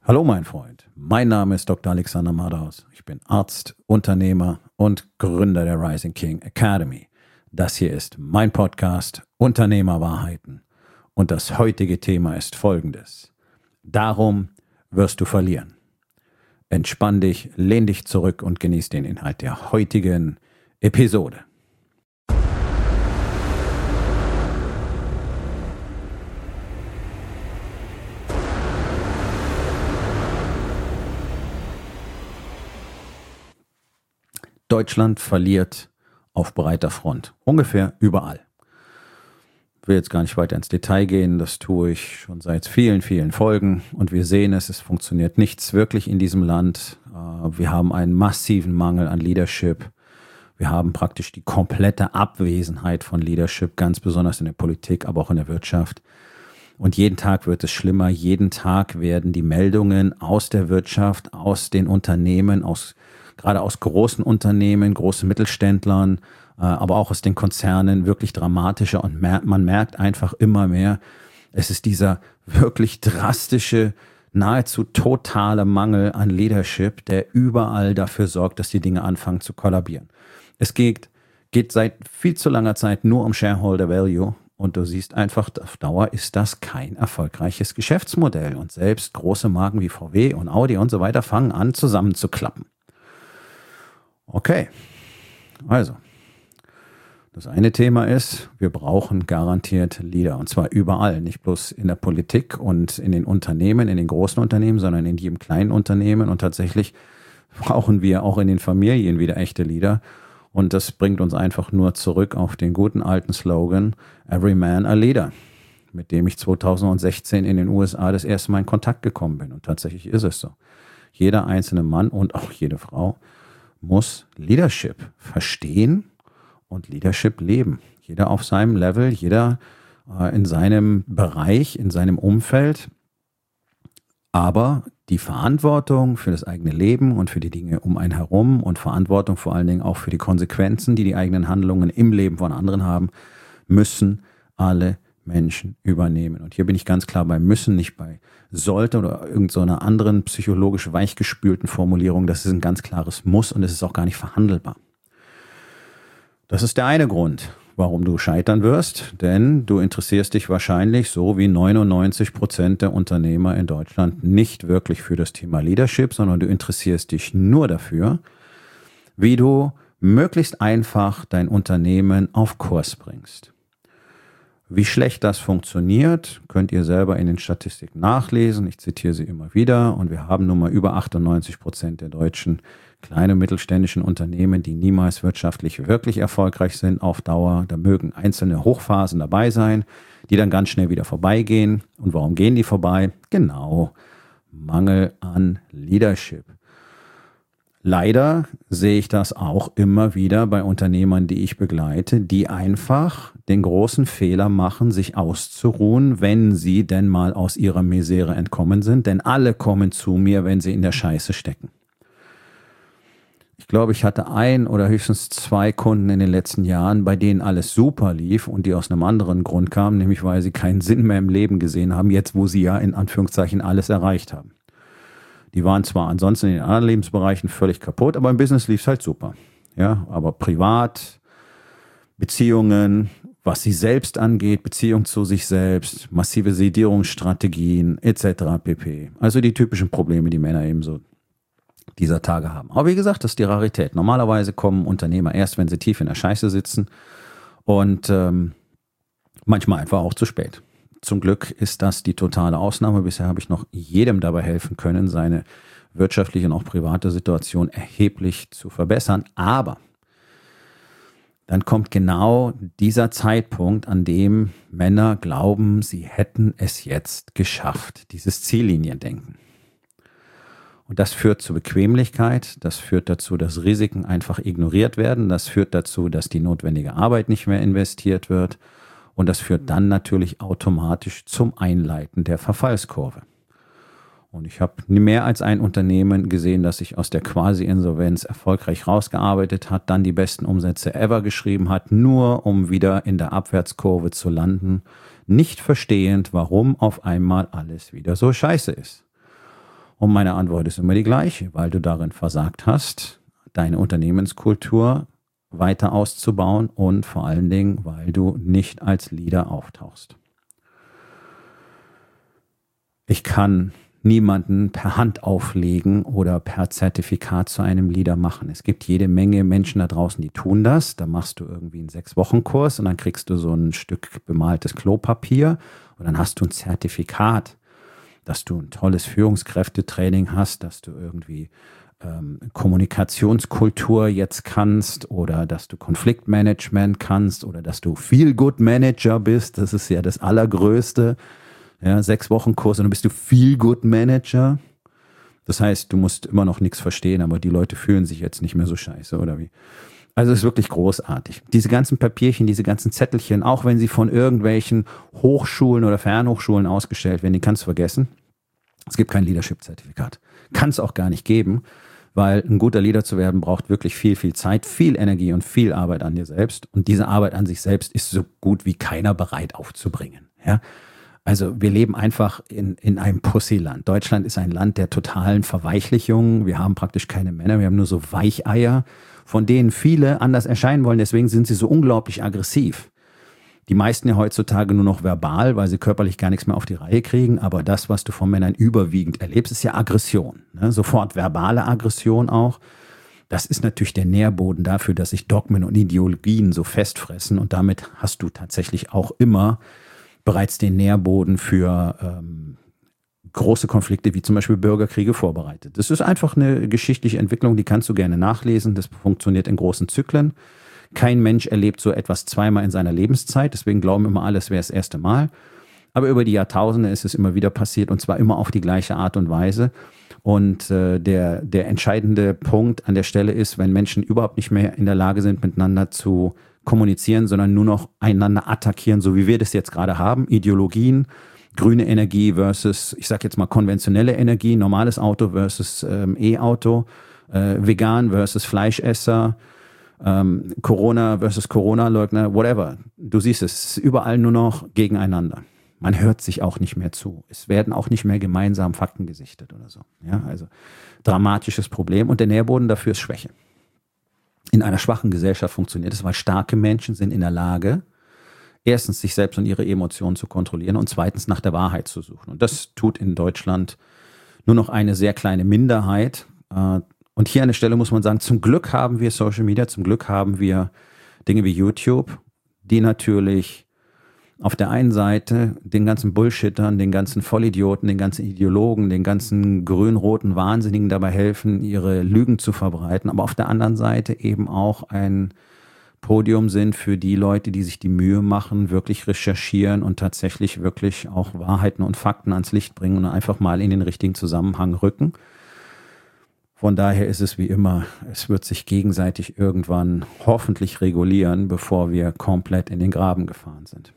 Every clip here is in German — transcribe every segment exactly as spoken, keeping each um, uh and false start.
Hallo mein Freund, mein Name ist Doktor Alexander Madaus. Ich bin Arzt, Unternehmer und Gründer der Rising King Academy. Das hier ist mein Podcast Unternehmerwahrheiten und das heutige Thema ist folgendes. Darum wirst du verlieren. Entspann dich, lehn dich zurück und genieß den Inhalt der heutigen Episode. Deutschland verliert auf breiter Front. Ungefähr überall. Ich will jetzt gar nicht weiter ins Detail gehen. Das tue ich schon seit vielen, vielen Folgen. Und wir sehen es, es funktioniert nichts wirklich in diesem Land. Wir haben einen massiven Mangel an Leadership. Wir haben praktisch die komplette Abwesenheit von Leadership, ganz besonders in der Politik, aber auch in der Wirtschaft. Und jeden Tag wird es schlimmer. Jeden Tag werden die Meldungen aus der Wirtschaft, aus den Unternehmen, aus gerade aus großen Unternehmen, großen Mittelständlern, äh, aber auch aus den Konzernen wirklich dramatischer und mer- man merkt einfach immer mehr, es ist dieser wirklich drastische, nahezu totale Mangel an Leadership, der überall dafür sorgt, dass die Dinge anfangen zu kollabieren. Es geht, geht seit viel zu langer Zeit nur um Shareholder Value und du siehst einfach, auf Dauer ist das kein erfolgreiches Geschäftsmodell und selbst große Marken wie V W und Audi und so weiter fangen an zusammenzuklappen. Okay, also, das eine Thema ist, wir brauchen garantiert Leader und zwar überall, nicht bloß in der Politik und in den Unternehmen, in den großen Unternehmen, sondern in jedem kleinen Unternehmen und tatsächlich brauchen wir auch in den Familien wieder echte Leader und das bringt uns einfach nur zurück auf den guten alten Slogan, Every Man a Leader, mit dem ich zweitausendsechzehn in den U S A das erste Mal in Kontakt gekommen bin und tatsächlich ist es so. Jeder einzelne Mann und auch jede Frau muss Leadership verstehen und Leadership leben. Jeder auf seinem Level, jeder äh, in seinem Bereich, in seinem Umfeld. Aber die Verantwortung für das eigene Leben und für die Dinge um einen herum und Verantwortung vor allen Dingen auch für die Konsequenzen, die die eigenen Handlungen im Leben von anderen haben, müssen alle Menschen übernehmen. Und hier bin ich ganz klar bei müssen, nicht bei sollte oder irgendeiner so anderen psychologisch weichgespülten Formulierung. Das ist ein ganz klares Muss und es ist auch gar nicht verhandelbar. Das ist der eine Grund, warum du scheitern wirst, denn du interessierst dich wahrscheinlich so wie neunundneunzig Prozent der Unternehmer in Deutschland nicht wirklich für das Thema Leadership, sondern du interessierst dich nur dafür, wie du möglichst einfach dein Unternehmen auf Kurs bringst. Wie schlecht das funktioniert, könnt ihr selber in den Statistiken nachlesen. Ich zitiere sie immer wieder. Und wir haben nun mal über achtundneunzig Prozent der deutschen kleinen und mittelständischen Unternehmen, die niemals wirtschaftlich wirklich erfolgreich sind auf Dauer. Da mögen einzelne Hochphasen dabei sein, die dann ganz schnell wieder vorbeigehen. Und warum gehen die vorbei? Genau, Mangel an Leadership. Leider sehe ich das auch immer wieder bei Unternehmern, die ich begleite, die einfach den großen Fehler machen, sich auszuruhen, wenn sie denn mal aus ihrer Misere entkommen sind. Denn alle kommen zu mir, wenn sie in der Scheiße stecken. Ich glaube, ich hatte ein oder höchstens zwei Kunden in den letzten Jahren, bei denen alles super lief und die aus einem anderen Grund kamen, nämlich weil sie keinen Sinn mehr im Leben gesehen haben, jetzt wo sie ja in Anführungszeichen alles erreicht haben. Die waren zwar ansonsten in den anderen Lebensbereichen völlig kaputt, aber im Business lief es halt super. Ja, aber privat, Beziehungen, was sie selbst angeht, Beziehung zu sich selbst, massive Sedierungsstrategien et cetera pp. Also die typischen Probleme, die Männer eben so dieser Tage haben. Aber wie gesagt, das ist die Rarität. Normalerweise kommen Unternehmer erst, wenn sie tief in der Scheiße sitzen und ähm, manchmal einfach auch zu spät. Zum Glück ist das die totale Ausnahme. Bisher habe ich noch jedem dabei helfen können, seine wirtschaftliche und auch private Situation erheblich zu verbessern. Aber dann kommt genau dieser Zeitpunkt, an dem Männer glauben, sie hätten es jetzt geschafft, dieses Zielliniendenken. Und das führt zu Bequemlichkeit, das führt dazu, dass Risiken einfach ignoriert werden, das führt dazu, dass die notwendige Arbeit nicht mehr investiert wird. Und das führt dann natürlich automatisch zum Einleiten der Verfallskurve. Und ich habe mehr als ein Unternehmen gesehen, das sich aus der Quasi-Insolvenz erfolgreich rausgearbeitet hat, dann die besten Umsätze ever geschrieben hat, nur um wieder in der Abwärtskurve zu landen, nicht verstehend, warum auf einmal alles wieder so scheiße ist. Und meine Antwort ist immer die gleiche, weil du darin versagt hast, deine Unternehmenskultur weiter auszubauen und vor allen Dingen, weil du nicht als Leader auftauchst. Ich kann niemanden per Hand auflegen oder per Zertifikat zu einem Leader machen. Es gibt jede Menge Menschen da draußen, die tun das. Da machst du irgendwie einen Sechs-Wochen-Kurs und dann kriegst du so ein Stück bemaltes Klopapier und dann hast du ein Zertifikat, dass du ein tolles Führungskräftetraining hast, dass du irgendwie ähm, Kommunikationskultur jetzt kannst oder dass du Konfliktmanagement kannst oder dass du Feel-Good-Manager bist. Das ist ja das Allergrößte. Ja, sechs Wochen Kurs und dann bist du Feel-Good-Manager. Das heißt, du musst immer noch nichts verstehen, aber die Leute fühlen sich jetzt nicht mehr so scheiße, oder wie? Also es ist wirklich großartig. Diese ganzen Papierchen, diese ganzen Zettelchen, auch wenn sie von irgendwelchen Hochschulen oder Fernhochschulen ausgestellt werden, die kannst du vergessen. Es gibt kein Leadership-Zertifikat. Kann es auch gar nicht geben, weil ein guter Leader zu werden braucht wirklich viel, viel Zeit, viel Energie und viel Arbeit an dir selbst. Und diese Arbeit an sich selbst ist so gut wie keiner bereit aufzubringen. Ja? Also wir leben einfach in, in einem Pussyland. Deutschland ist ein Land der totalen Verweichlichung. Wir haben praktisch keine Männer, wir haben nur so Weicheier, von denen viele anders erscheinen wollen. Deswegen sind sie so unglaublich aggressiv. Die meisten ja heutzutage nur noch verbal, weil sie körperlich gar nichts mehr auf die Reihe kriegen. Aber das, was du von Männern überwiegend erlebst, ist ja Aggression. Ne? Sofort verbale Aggression auch. Das ist natürlich der Nährboden dafür, dass sich Dogmen und Ideologien so festfressen. Und damit hast du tatsächlich auch immer bereits den Nährboden für ähm, große Konflikte wie zum Beispiel Bürgerkriege vorbereitet. Das ist einfach eine geschichtliche Entwicklung, die kannst du gerne nachlesen. Das funktioniert in großen Zyklen. Kein Mensch erlebt so etwas zweimal in seiner Lebenszeit. Deswegen glauben immer alle, es wäre das erste Mal. Aber über die Jahrtausende ist es immer wieder passiert und zwar immer auf die gleiche Art und Weise. Und äh, der, der entscheidende Punkt an der Stelle ist, wenn Menschen überhaupt nicht mehr in der Lage sind, miteinander zu kommunizieren, sondern nur noch einander attackieren, so wie wir das jetzt gerade haben. Ideologien, grüne Energie versus, ich sag jetzt mal konventionelle Energie, normales Auto versus ähm, E-Auto, äh, vegan versus Fleischesser, ähm, Corona versus Corona-Leugner, whatever. Du siehst es, es ist überall nur noch gegeneinander. Man hört sich auch nicht mehr zu. Es werden auch nicht mehr gemeinsam Fakten gesichtet oder so. Ja, also dramatisches Problem und der Nährboden dafür ist Schwäche. In einer schwachen Gesellschaft funktioniert es, weil starke Menschen sind in der Lage, erstens sich selbst und ihre Emotionen zu kontrollieren und zweitens nach der Wahrheit zu suchen. Und das tut in Deutschland nur noch eine sehr kleine Minderheit. Und hier an der Stelle muss man sagen, zum Glück haben wir Social Media, zum Glück haben wir Dinge wie YouTube, die natürlich auf der einen Seite den ganzen Bullshittern, den ganzen Vollidioten, den ganzen Ideologen, den ganzen grün-roten Wahnsinnigen dabei helfen, ihre Lügen zu verbreiten, aber auf der anderen Seite eben auch ein Podium sind für die Leute, die sich die Mühe machen, wirklich recherchieren und tatsächlich wirklich auch Wahrheiten und Fakten ans Licht bringen und einfach mal in den richtigen Zusammenhang rücken. Von daher ist es wie immer, es wird sich gegenseitig irgendwann hoffentlich regulieren, bevor wir komplett in den Graben gefahren sind.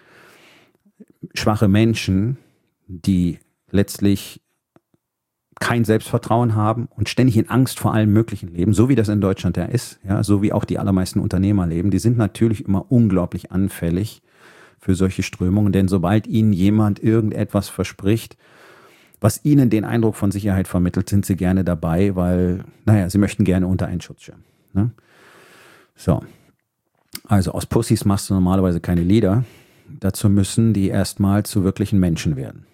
Schwache Menschen, die letztlich kein Selbstvertrauen haben und ständig in Angst vor allem Möglichen leben, so wie das in Deutschland ja ist, ja, so wie auch die allermeisten Unternehmer leben, die sind natürlich immer unglaublich anfällig für solche Strömungen, denn sobald ihnen jemand irgendetwas verspricht, was ihnen den Eindruck von Sicherheit vermittelt, sind sie gerne dabei, weil, naja, sie möchten gerne unter einen Schutzschirm. Ne? So, also aus Pussys machst du normalerweise keine Leader. Dazu müssen die erstmal zu wirklichen Menschen werden.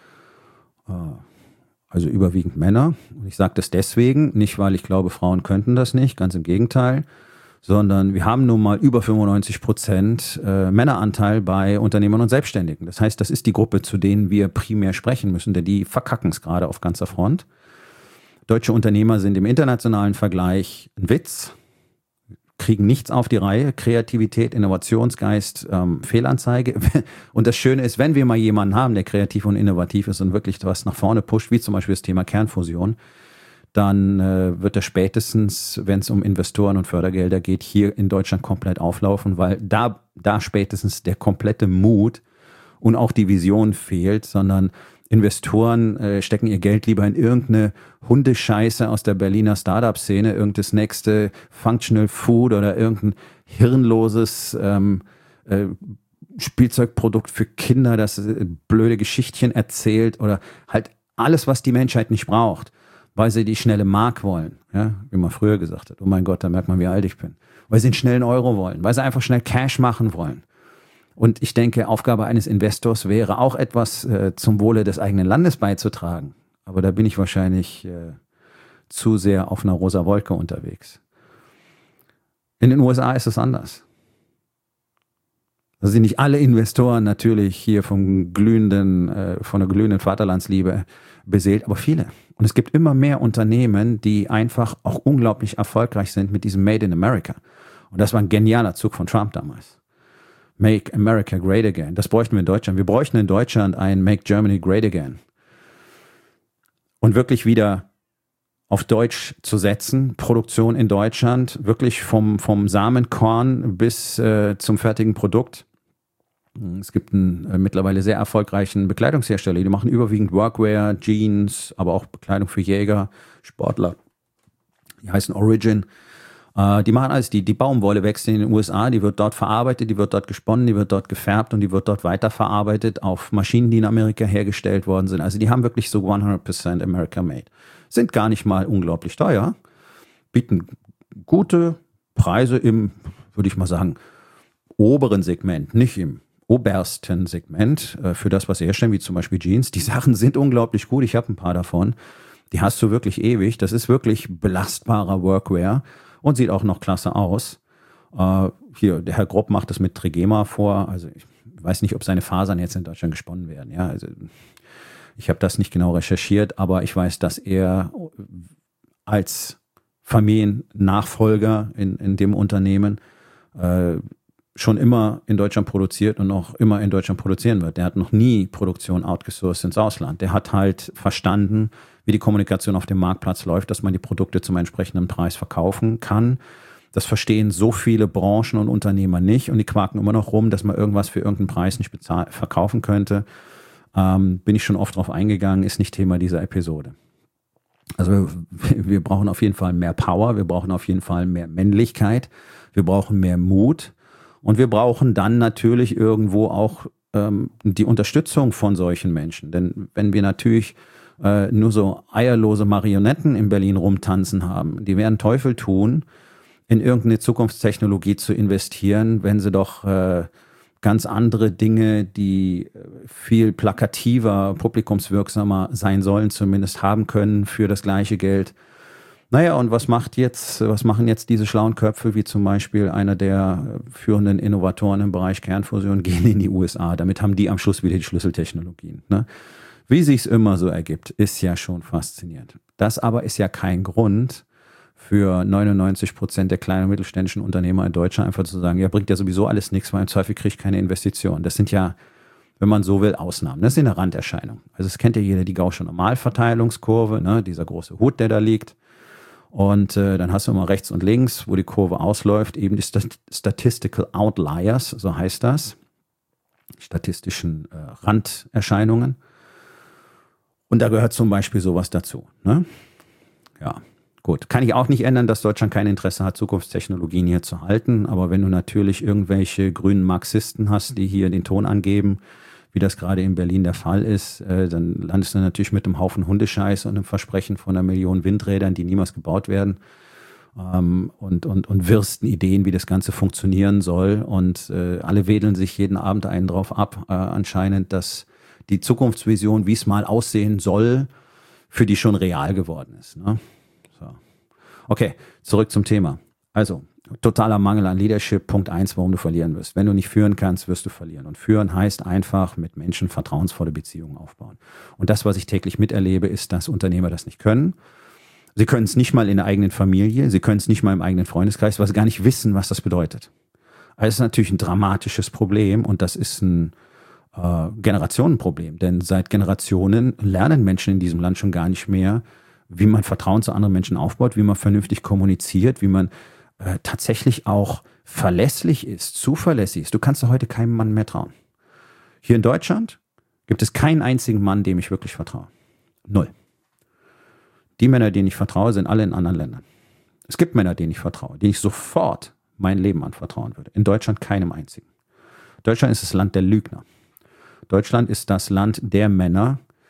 Also überwiegend Männer. Und ich sage das deswegen, nicht weil ich glaube, Frauen könnten das nicht, ganz im Gegenteil, sondern wir haben nun mal über fünfundneunzig Prozent äh, Männeranteil bei Unternehmern und Selbstständigen. Das heißt, das ist die Gruppe, zu denen wir primär sprechen müssen, denn die verkacken es gerade auf ganzer Front. Deutsche Unternehmer sind im internationalen Vergleich ein Witz, kriegen nichts auf die Reihe, Kreativität, Innovationsgeist, ähm, Fehlanzeige. Und das Schöne ist, wenn wir mal jemanden haben, der kreativ und innovativ ist und wirklich was nach vorne pusht, wie zum Beispiel das Thema Kernfusion, dann äh, wird er spätestens, wenn es um Investoren und Fördergelder geht, hier in Deutschland komplett auflaufen, weil da, da spätestens der komplette Mut und auch die Vision fehlt, sondern Investoren äh, stecken ihr Geld lieber in irgendeine Hundescheiße aus der Berliner Startup-Szene, irgendein nächste Functional Food oder irgendein hirnloses ähm, äh, Spielzeugprodukt für Kinder, das äh, blöde Geschichtchen erzählt oder halt alles, was die Menschheit nicht braucht, weil sie die schnelle Mark wollen, ja, wie man früher gesagt hat. Oh mein Gott, da merkt man, wie alt ich bin. Weil sie einen schnellen Euro wollen, weil sie einfach schnell Cash machen wollen. Und ich denke, Aufgabe eines Investors wäre auch etwas äh, zum Wohle des eigenen Landes beizutragen. Aber da bin ich wahrscheinlich äh, zu sehr auf einer rosa Wolke unterwegs. In den U S A ist es anders. Da sind nicht alle Investoren natürlich hier vom glühenden, äh, von der glühenden Vaterlandsliebe beseelt, aber viele. Und es gibt immer mehr Unternehmen, die einfach auch unglaublich erfolgreich sind mit diesem Made in America. Und das war ein genialer Zug von Trump damals. Make America Great Again. Das bräuchten wir in Deutschland. Wir bräuchten in Deutschland ein Make Germany Great Again. Und wirklich wieder auf Deutsch zu setzen, Produktion in Deutschland, wirklich vom, vom Samenkorn bis äh, zum fertigen Produkt. Es gibt einen äh, mittlerweile sehr erfolgreichen Bekleidungshersteller, die machen überwiegend Workwear, Jeans, aber auch Bekleidung für Jäger, Sportler. Die heißen Origin. Äh, die machen alles, die, die Baumwolle wächst in den U S A, die wird dort verarbeitet, die wird dort gesponnen, die wird dort gefärbt und die wird dort weiterverarbeitet auf Maschinen, die in Amerika hergestellt worden sind. Also die haben wirklich so hundert Prozent America Made. Sind gar nicht mal unglaublich teuer, bieten gute Preise im, würde ich mal sagen, oberen Segment, nicht im obersten Segment äh, für das, was sie herstellen, wie zum Beispiel Jeans. Die Sachen sind unglaublich gut. Ich habe ein paar davon. Die hast du wirklich ewig. Das ist wirklich belastbarer Workwear und sieht auch noch klasse aus. Äh, hier, der Herr Grob macht das mit Trigema vor. Also ich weiß nicht, ob seine Fasern jetzt in Deutschland gesponnen werden. Ja, also ich habe das nicht genau recherchiert, aber ich weiß, dass er als Familiennachfolger in, in dem Unternehmen äh, schon immer in Deutschland produziert und auch immer in Deutschland produzieren wird. Der hat noch nie Produktion outgesourced ins Ausland. Der hat halt verstanden, wie die Kommunikation auf dem Marktplatz läuft, dass man die Produkte zum entsprechenden Preis verkaufen kann. Das verstehen so viele Branchen und Unternehmer nicht und die quaken immer noch rum, dass man irgendwas für irgendeinen Preis nicht bezahl- verkaufen könnte. Ähm, bin ich schon oft drauf eingegangen, ist nicht Thema dieser Episode. Also wir, wir brauchen auf jeden Fall mehr Power, wir brauchen auf jeden Fall mehr Männlichkeit, wir brauchen mehr Mut. Und wir brauchen dann natürlich irgendwo auch ähm, die Unterstützung von solchen Menschen. Denn wenn wir natürlich äh, nur so eierlose Marionetten in Berlin rumtanzen haben, die werden Teufel tun, in irgendeine Zukunftstechnologie zu investieren, wenn sie doch äh, ganz andere Dinge, die viel plakativer, publikumswirksamer sein sollen, zumindest haben können für das gleiche Geld. Naja, und was macht jetzt, was machen jetzt diese schlauen Köpfe, wie zum Beispiel einer der führenden Innovatoren im Bereich Kernfusion, gehen in die U S A. Damit haben die am Schluss wieder die Schlüsseltechnologien. Ne? Wie sich's immer so ergibt, ist ja schon faszinierend. Das aber ist ja kein Grund für neunundneunzig Prozent der kleinen und mittelständischen Unternehmer in Deutschland einfach zu sagen, ja, bringt ja sowieso alles nichts, weil im Zweifel kriege ich keine Investition. Das sind ja, wenn man so will, Ausnahmen. Das ist eine Randerscheinung. Also es kennt ja jeder die Gaußsche Normalverteilungskurve, ne? Dieser große Hut, der da liegt. Und äh, dann hast du immer rechts und links, wo die Kurve ausläuft, eben die Stat- Statistical Outliers, so heißt das, statistischen äh, Randerscheinungen. Und da gehört zum Beispiel sowas dazu. Ne? Ja, gut. Kann ich auch nicht ändern, dass Deutschland kein Interesse hat, Zukunftstechnologien hier zu halten. Aber wenn du natürlich irgendwelche grünen Marxisten hast, die hier den Ton angeben, wie das gerade in Berlin der Fall ist, äh, dann landest du natürlich mit einem Haufen Hundescheiß und einem Versprechen von einer Million Windrädern, die niemals gebaut werden, ähm, und, und, und wirsten Ideen, wie das Ganze funktionieren soll. Und äh, alle wedeln sich jeden Abend einen drauf ab, äh, anscheinend, dass die Zukunftsvision, wie es mal aussehen soll, für die schon real geworden ist. Ne? So. Okay, zurück zum Thema. Also, totaler Mangel an Leadership, Punkt eins, warum du verlieren wirst. Wenn du nicht führen kannst, wirst du verlieren. Und führen heißt einfach mit Menschen vertrauensvolle Beziehungen aufbauen. Und das, was ich täglich miterlebe, ist, dass Unternehmer das nicht können. Sie können es nicht mal in der eigenen Familie, sie können es nicht mal im eigenen Freundeskreis, weil sie gar nicht wissen, was das bedeutet. Also das ist natürlich ein dramatisches Problem und das ist ein äh, Generationenproblem. Denn seit Generationen lernen Menschen in diesem Land schon gar nicht mehr, wie man Vertrauen zu anderen Menschen aufbaut, wie man vernünftig kommuniziert, wie man äh, tatsächlich auch verlässlich ist, zuverlässig ist. Du kannst heute keinem Mann mehr trauen. Hier in Deutschland gibt es keinen einzigen Mann, dem ich wirklich vertraue. Null. Die Männer, denen ich vertraue, sind alle in anderen Ländern. Es gibt Männer, denen ich vertraue, denen ich sofort mein Leben anvertrauen würde. In Deutschland keinem einzigen. Deutschland ist das Land der Lügner. Deutschland ist das Land der Männer,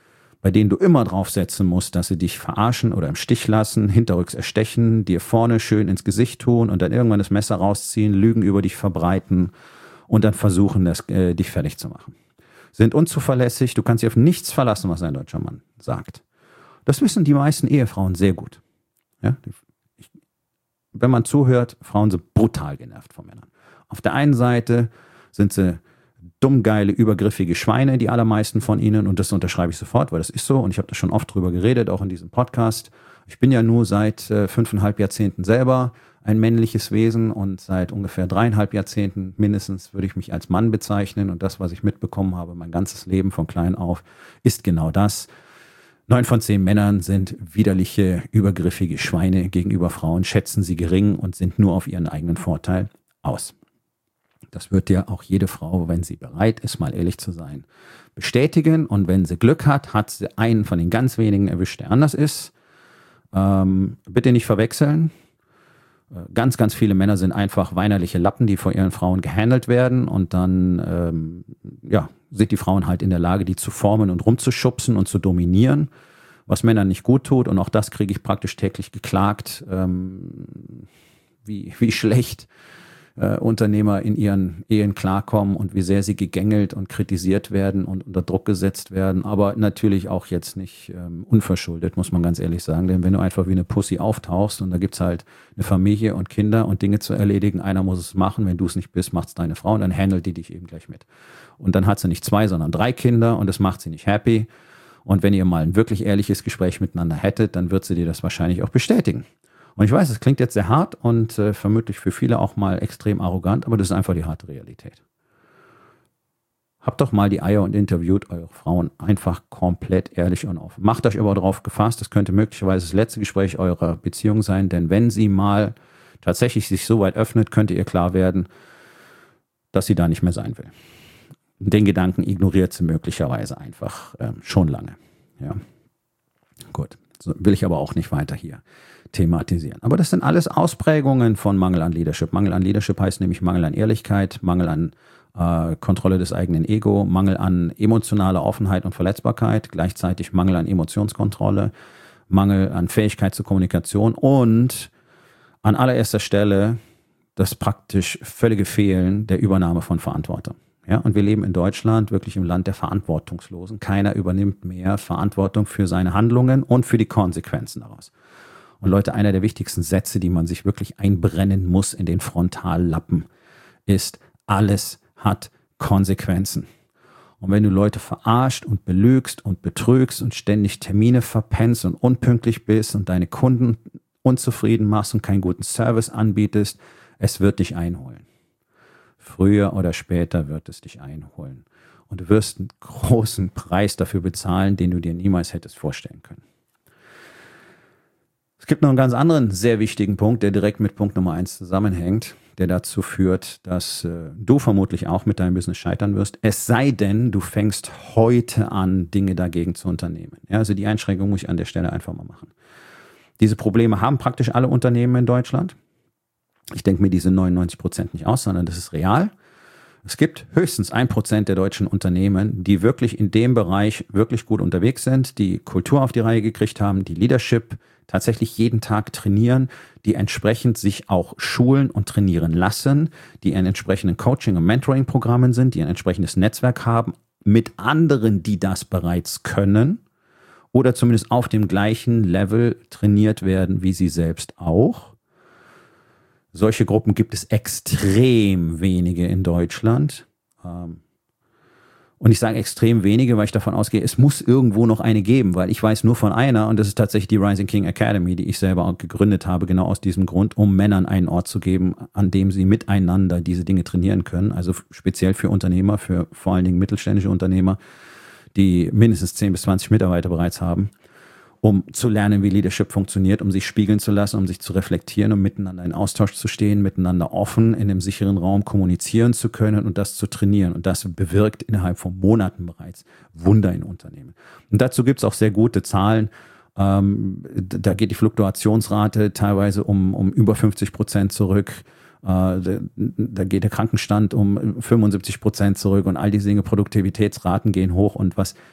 bei denen du immer draufsetzen musst, dass sie dich verarschen oder im Stich lassen, hinterrücks erstechen, dir vorne schön ins Gesicht tun und dann irgendwann das Messer rausziehen, Lügen über dich verbreiten und dann versuchen, das, äh, dich fertig zu machen. Sind unzuverlässig, du kannst dich auf nichts verlassen, was ein deutscher Mann sagt. Das wissen die meisten Ehefrauen sehr gut. Ja? Ich, wenn man zuhört, Frauen sind brutal genervt von Männern. Auf der einen Seite sind sie dummgeile, übergriffige Schweine, die allermeisten von ihnen, und das unterschreibe ich sofort, weil das ist so und ich habe da schon oft drüber geredet, auch in diesem Podcast. Ich bin ja nur seit äh, fünfeinhalb Jahrzehnten selber ein männliches Wesen und seit ungefähr dreieinhalb Jahrzehnten mindestens würde ich mich als Mann bezeichnen und das, was ich mitbekommen habe, mein ganzes Leben von klein auf, ist genau das. Neun von zehn Männern sind widerliche, übergriffige Schweine gegenüber Frauen, schätzen sie gering und sind nur auf ihren eigenen Vorteil aus. Das wird dir auch jede Frau, wenn sie bereit ist, mal ehrlich zu sein, bestätigen. Und wenn sie Glück hat, hat sie einen von den ganz wenigen erwischt, der anders ist. Ähm, bitte nicht verwechseln. Ganz, ganz viele Männer sind einfach weinerliche Lappen, die vor ihren Frauen gehandelt werden. Und dann ähm, ja, sind die Frauen halt in der Lage, die zu formen und rumzuschubsen und zu dominieren, was Männern nicht gut tut. Und auch das kriege ich praktisch täglich geklagt, ähm, wie, wie schlecht Äh, Unternehmer in ihren Ehen klarkommen und wie sehr sie gegängelt und kritisiert werden und unter Druck gesetzt werden, aber natürlich auch jetzt nicht ähm, unverschuldet, muss man ganz ehrlich sagen, denn wenn du einfach wie eine Pussy auftauchst und da gibt's halt eine Familie und Kinder und Dinge zu erledigen, einer muss es machen, wenn du es nicht bist, macht's deine Frau und dann handelt die dich eben gleich mit. Und dann hat sie nicht zwei, sondern drei Kinder und das macht sie nicht happy und wenn ihr mal ein wirklich ehrliches Gespräch miteinander hättet, dann wird sie dir das wahrscheinlich auch bestätigen. Und ich weiß, es klingt jetzt sehr hart und äh, vermutlich für viele auch mal extrem arrogant, aber das ist einfach die harte Realität. Habt doch mal die Eier und interviewt eure Frauen einfach komplett ehrlich und offen. Macht euch aber darauf gefasst, das könnte möglicherweise das letzte Gespräch eurer Beziehung sein, denn wenn sie mal tatsächlich sich so weit öffnet, könnte ihr klar werden, dass sie da nicht mehr sein will. Den Gedanken ignoriert sie möglicherweise einfach ähm, schon lange. Ja, gut. So will ich aber auch nicht weiter hier thematisieren. Aber das sind alles Ausprägungen von Mangel an Leadership. Mangel an Leadership heißt nämlich Mangel an Ehrlichkeit, Mangel an äh, Kontrolle des eigenen Ego, Mangel an emotionaler Offenheit und Verletzbarkeit, gleichzeitig Mangel an Emotionskontrolle, Mangel an Fähigkeit zur Kommunikation und an allererster Stelle das praktisch völlige Fehlen der Übernahme von Verantwortung. Ja, und wir leben in Deutschland wirklich im Land der Verantwortungslosen. Keiner übernimmt mehr Verantwortung für seine Handlungen und für die Konsequenzen daraus. Und Leute, einer der wichtigsten Sätze, die man sich wirklich einbrennen muss in den Frontallappen, ist, alles hat Konsequenzen. Und wenn du Leute verarscht und belügst und betrügst und ständig Termine verpennst und unpünktlich bist und deine Kunden unzufrieden machst und keinen guten Service anbietest, es wird dich einholen. Früher oder später wird es dich einholen. Und du wirst einen großen Preis dafür bezahlen, den du dir niemals hättest vorstellen können. Es gibt noch einen ganz anderen sehr wichtigen Punkt, der direkt mit Punkt Nummer eins zusammenhängt, der dazu führt, dass äh, du vermutlich auch mit deinem Business scheitern wirst. Es sei denn, du fängst heute an, Dinge dagegen zu unternehmen. Ja, also die Einschränkung muss ich an der Stelle einfach mal machen. Diese Probleme haben praktisch alle Unternehmen in Deutschland. Ich denke mir diese neunundneunzig Prozent nicht aus, sondern das ist real. Es gibt höchstens ein Prozent der deutschen Unternehmen, die wirklich in dem Bereich wirklich gut unterwegs sind, die Kultur auf die Reihe gekriegt haben, die Leadership tatsächlich jeden Tag trainieren, die entsprechend sich auch schulen und trainieren lassen, die in entsprechenden Coaching- und Mentoring-Programmen sind, die ein entsprechendes Netzwerk haben mit anderen, die das bereits können oder zumindest auf dem gleichen Level trainiert werden wie sie selbst auch. Solche Gruppen gibt es extrem wenige in Deutschland. Und ich sage extrem wenige, weil ich davon ausgehe, es muss irgendwo noch eine geben, weil ich weiß nur von einer und das ist tatsächlich die Rising King Academy, die ich selber auch gegründet habe, genau aus diesem Grund, um Männern einen Ort zu geben, an dem sie miteinander diese Dinge trainieren können. Also speziell für Unternehmer, für vor allen Dingen mittelständische Unternehmer, die mindestens zehn bis zwanzig Mitarbeiter bereits haben, um zu lernen, wie Leadership funktioniert, um sich spiegeln zu lassen, um sich zu reflektieren, um miteinander in Austausch zu stehen, miteinander offen in einem sicheren Raum kommunizieren zu können und das zu trainieren. Und das bewirkt innerhalb von Monaten bereits Wunder in Unternehmen. Und dazu gibt es auch sehr gute Zahlen. Ähm, da geht die Fluktuationsrate teilweise um, um über fünfzig Prozent zurück. Äh, da, da geht der Krankenstand um fünfundsiebzig Prozent zurück und all diese Dinge, Produktivitätsraten gehen hoch und was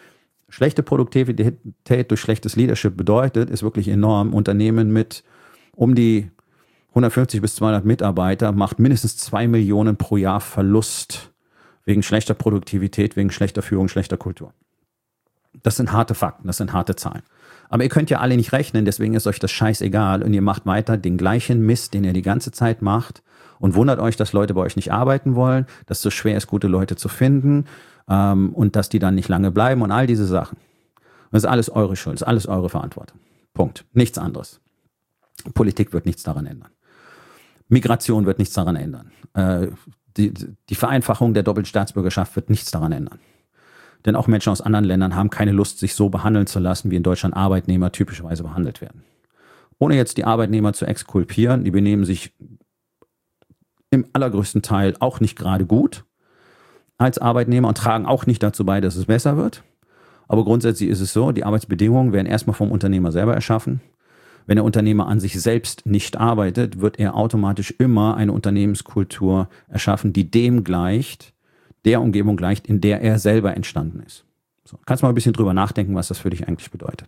Schlechte Produktivität durch schlechtes Leadership bedeutet, ist wirklich enorm. Unternehmen mit um die hundertfünfzig bis zweihundert Mitarbeiter macht mindestens zwei Millionen pro Jahr Verlust wegen schlechter Produktivität, wegen schlechter Führung, schlechter Kultur. Das sind harte Fakten, das sind harte Zahlen. Aber ihr könnt ja alle nicht rechnen, deswegen ist euch das scheißegal und ihr macht weiter den gleichen Mist, den ihr die ganze Zeit macht und wundert euch, dass Leute bei euch nicht arbeiten wollen, dass es so schwer ist, gute Leute zu finden ähm, und dass die dann nicht lange bleiben und all diese Sachen. Und das ist alles eure Schuld, das ist alles eure Verantwortung. Punkt. Nichts anderes. Politik wird nichts daran ändern. Migration wird nichts daran ändern. Äh, die, die Vereinfachung der doppelten Staatsbürgerschaft wird nichts daran ändern. Denn auch Menschen aus anderen Ländern haben keine Lust, sich so behandeln zu lassen, wie in Deutschland Arbeitnehmer typischerweise behandelt werden. Ohne jetzt die Arbeitnehmer zu exkulpieren, die benehmen sich im allergrößten Teil auch nicht gerade gut als Arbeitnehmer und tragen auch nicht dazu bei, dass es besser wird. Aber grundsätzlich ist es so, die Arbeitsbedingungen werden erstmal vom Unternehmer selber erschaffen. Wenn der Unternehmer an sich selbst nicht arbeitet, wird er automatisch immer eine Unternehmenskultur erschaffen, die dem gleicht, der Umgebung gleicht, in der er selber entstanden ist. So, kannst mal ein bisschen drüber nachdenken, was das für dich eigentlich bedeutet.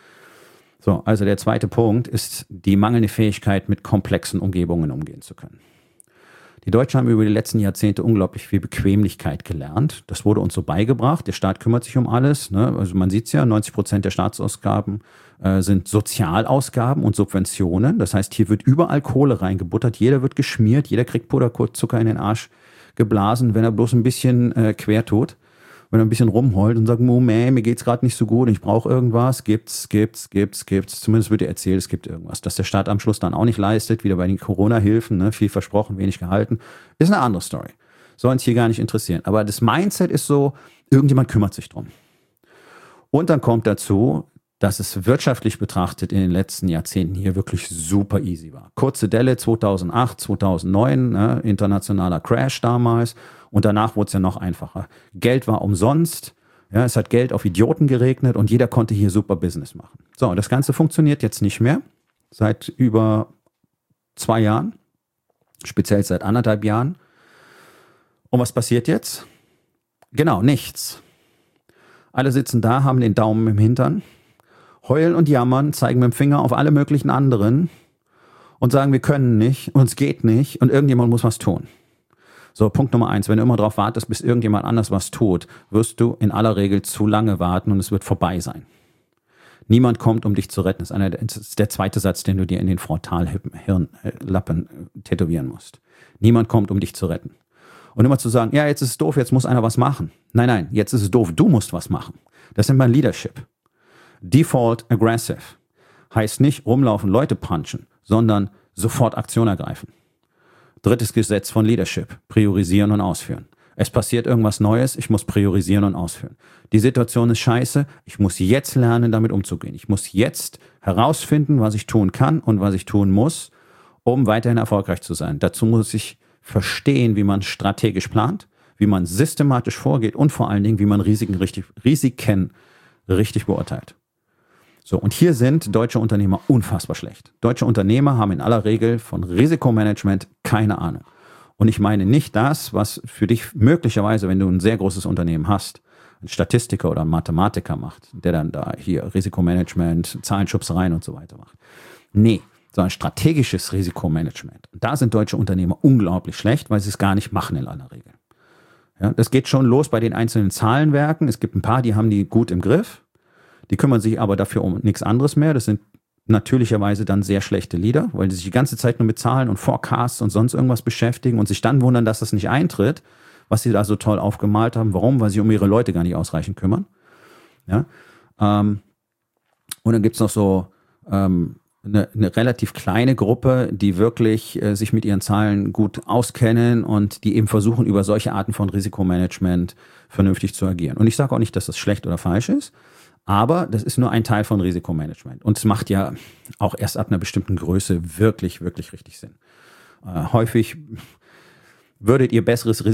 So, also der zweite Punkt ist die mangelnde Fähigkeit, mit komplexen Umgebungen umgehen zu können. Die Deutschen haben über die letzten Jahrzehnte unglaublich viel Bequemlichkeit gelernt. Das wurde uns so beigebracht. Der Staat kümmert sich um alles. Ne? Also man sieht es ja, neunzig Prozent der Staatsausgaben äh, sind Sozialausgaben und Subventionen. Das heißt, hier wird überall Kohle reingebuttert. Jeder wird geschmiert. Jeder kriegt Puderzucker in den Arsch geblasen, wenn er bloß ein bisschen äh, quer tut. Wenn er ein bisschen rumheult und sagt, Moment, mir geht's gerade nicht so gut, ich brauche irgendwas, gibt's, gibt's, gibt's, gibt's. Zumindest wird dir erzählt, es gibt irgendwas. Dass der Staat am Schluss dann auch nicht leistet, wieder bei den Corona-Hilfen, ne, viel versprochen, wenig gehalten, ist eine andere Story. Soll uns hier gar nicht interessieren. Aber das Mindset ist so, irgendjemand kümmert sich drum. Und dann kommt dazu, dass es wirtschaftlich betrachtet in den letzten Jahrzehnten hier wirklich super easy war. Kurze Delle zweitausendacht, zweitausendneun, ne, internationaler Crash damals. Und danach wurde es ja noch einfacher. Geld war umsonst, ja, es hat Geld auf Idioten geregnet und jeder konnte hier super Business machen. So, das Ganze funktioniert jetzt nicht mehr, seit über zwei Jahren, speziell seit anderthalb Jahren. Und was passiert jetzt? Genau, nichts. Alle sitzen da, haben den Daumen im Hintern, heulen und jammern, zeigen mit dem Finger auf alle möglichen anderen und sagen, wir können nicht, uns geht nicht und irgendjemand muss was tun. So, Punkt Nummer eins, wenn du immer darauf wartest, bis irgendjemand anders was tut, wirst du in aller Regel zu lange warten und es wird vorbei sein. Niemand kommt, um dich zu retten. Das ist, einer, das ist der zweite Satz, den du dir in den Frontalhirnlappen tätowieren musst. Niemand kommt, um dich zu retten. Und immer zu sagen, ja, jetzt ist es doof, jetzt muss einer was machen. Nein, nein, jetzt ist es doof, du musst was machen. Das nennt man Leadership. Default aggressive heißt nicht rumlaufen, Leute punchen, sondern sofort Aktion ergreifen. Drittes Gesetz von Leadership, priorisieren und ausführen. Es passiert irgendwas Neues, ich muss priorisieren und ausführen. Die Situation ist scheiße, ich muss jetzt lernen, damit umzugehen. Ich muss jetzt herausfinden, was ich tun kann und was ich tun muss, um weiterhin erfolgreich zu sein. Dazu muss ich verstehen, wie man strategisch plant, wie man systematisch vorgeht und vor allen Dingen, wie man Risiken richtig, Risiken richtig beurteilt. So, und hier sind deutsche Unternehmer unfassbar schlecht. Deutsche Unternehmer haben in aller Regel von Risikomanagement keine Ahnung. Und ich meine nicht das, was für dich möglicherweise, wenn du ein sehr großes Unternehmen hast, ein Statistiker oder ein Mathematiker macht, der dann da hier Risikomanagement, Zahlenschubsereien und so weiter macht. Nee, sondern strategisches Risikomanagement. Und da sind deutsche Unternehmer unglaublich schlecht, weil sie es gar nicht machen in aller Regel. Ja, das geht schon los bei den einzelnen Zahlenwerken. Es gibt ein paar, die haben die gut im Griff. Die kümmern sich aber dafür um nichts anderes mehr. Das sind natürlicherweise dann sehr schlechte Leader, weil die sich die ganze Zeit nur mit Zahlen und Forecasts und sonst irgendwas beschäftigen und sich dann wundern, dass das nicht eintritt, was sie da so toll aufgemalt haben. Warum? Weil sie um ihre Leute gar nicht ausreichend kümmern. Ja? Ähm, und dann gibt's noch so ähm, eine, eine relativ kleine Gruppe, die wirklich äh, sich mit ihren Zahlen gut auskennen und die eben versuchen, über solche Arten von Risikomanagement vernünftig zu agieren. Und ich sage auch nicht, dass das schlecht oder falsch ist. Aber das ist nur ein Teil von Risikomanagement. Und es macht ja auch erst ab einer bestimmten Größe wirklich, wirklich richtig Sinn. Äh, häufig würdet ihr besseres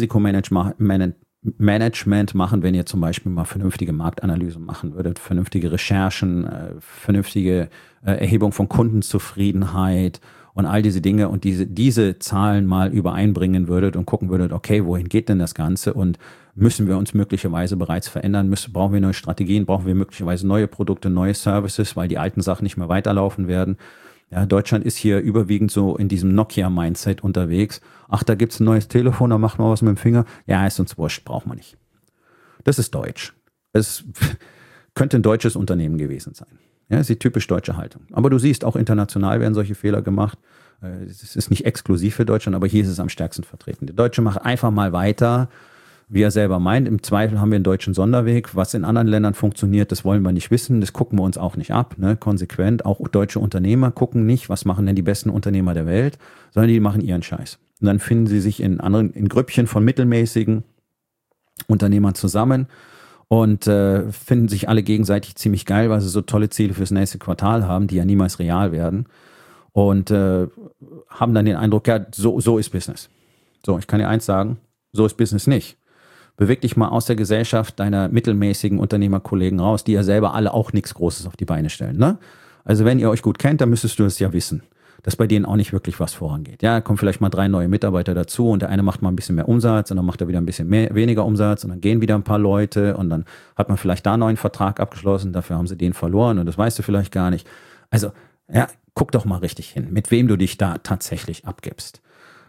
Risikomanagement machen, wenn ihr zum Beispiel mal vernünftige Marktanalysen machen würdet, vernünftige Recherchen, äh, vernünftige äh, Erhebung von Kundenzufriedenheit und all diese Dinge und diese, diese Zahlen mal übereinbringen würdet und gucken würdet, okay, wohin geht denn das Ganze und müssen wir uns möglicherweise bereits verändern, müssen, brauchen wir neue Strategien, brauchen wir möglicherweise neue Produkte, neue Services, weil die alten Sachen nicht mehr weiterlaufen werden. Ja, Deutschland ist hier überwiegend so in diesem Nokia-Mindset unterwegs. Ach, da gibt's ein neues Telefon, da macht man was mit dem Finger. Ja, ist uns wurscht, braucht man nicht. Das ist deutsch. Es könnte ein deutsches Unternehmen gewesen sein. Ja, das ist die typisch deutsche Haltung. Aber du siehst, auch international werden solche Fehler gemacht. Es ist nicht exklusiv für Deutschland, aber hier ist es am stärksten vertreten. Der Deutsche macht einfach mal weiter, wie er selber meint. Im Zweifel haben wir einen deutschen Sonderweg. Was in anderen Ländern funktioniert, das wollen wir nicht wissen. Das gucken wir uns auch nicht ab, ne? Konsequent. Auch deutsche Unternehmer gucken nicht, was machen denn die besten Unternehmer der Welt, sondern die machen ihren Scheiß. Und dann finden sie sich in anderen, in Grüppchen von mittelmäßigen Unternehmern zusammen und äh, finden sich alle gegenseitig ziemlich geil, weil sie so tolle Ziele fürs nächste Quartal haben, die ja niemals real werden. Und äh, haben dann den Eindruck, ja, so, so ist Business. So, ich kann dir eins sagen, so ist Business nicht. Beweg dich mal aus der Gesellschaft deiner mittelmäßigen Unternehmerkollegen raus, die ja selber alle auch nichts Großes auf die Beine stellen. Ne? Also wenn ihr euch gut kennt, dann müsstest du es ja wissen, dass bei denen auch nicht wirklich was vorangeht. Ja, kommen vielleicht mal drei neue Mitarbeiter dazu und der eine macht mal ein bisschen mehr Umsatz und dann macht er wieder ein bisschen mehr, weniger Umsatz und dann gehen wieder ein paar Leute und dann hat man vielleicht da einen neuen Vertrag abgeschlossen, dafür haben sie den verloren und das weißt du vielleicht gar nicht. Also, ja, guck doch mal richtig hin, mit wem du dich da tatsächlich abgibst.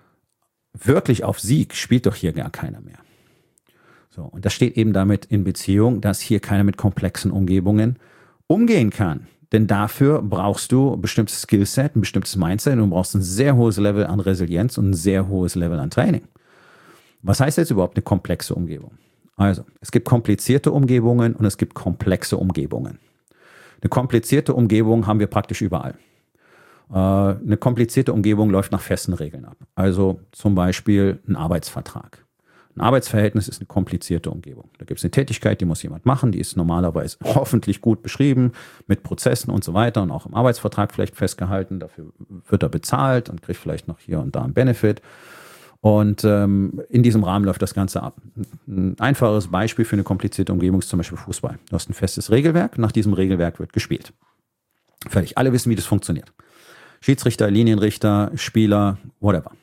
Wirklich auf Sieg spielt doch hier gar keiner mehr. So, und das steht eben damit in Beziehung, dass hier keiner mit komplexen Umgebungen umgehen kann. Denn dafür brauchst du ein bestimmtes Skillset, ein bestimmtes Mindset und du brauchst ein sehr hohes Level an Resilienz und ein sehr hohes Level an Training. Was heißt jetzt überhaupt eine komplexe Umgebung? Also, es gibt komplizierte Umgebungen und es gibt komplexe Umgebungen. Eine komplizierte Umgebung haben wir praktisch überall. Eine komplizierte Umgebung läuft nach festen Regeln ab. Also zum Beispiel ein Arbeitsvertrag. Ein Arbeitsverhältnis ist eine komplizierte Umgebung. Da gibt es eine Tätigkeit, die muss jemand machen, die ist normalerweise hoffentlich gut beschrieben, mit Prozessen und so weiter und auch im Arbeitsvertrag vielleicht festgehalten. Dafür wird er bezahlt und kriegt vielleicht noch hier und da einen Benefit. Und ähm, in diesem Rahmen läuft das Ganze ab. Ein einfaches Beispiel für eine komplizierte Umgebung ist zum Beispiel Fußball. Du hast ein festes Regelwerk, nach diesem Regelwerk wird gespielt. Fertig. Alle wissen, wie das funktioniert. Schiedsrichter, Linienrichter, Spieler, whatever.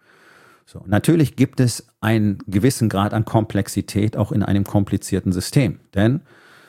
So, natürlich gibt es einen gewissen Grad an Komplexität auch in einem komplizierten System. Denn,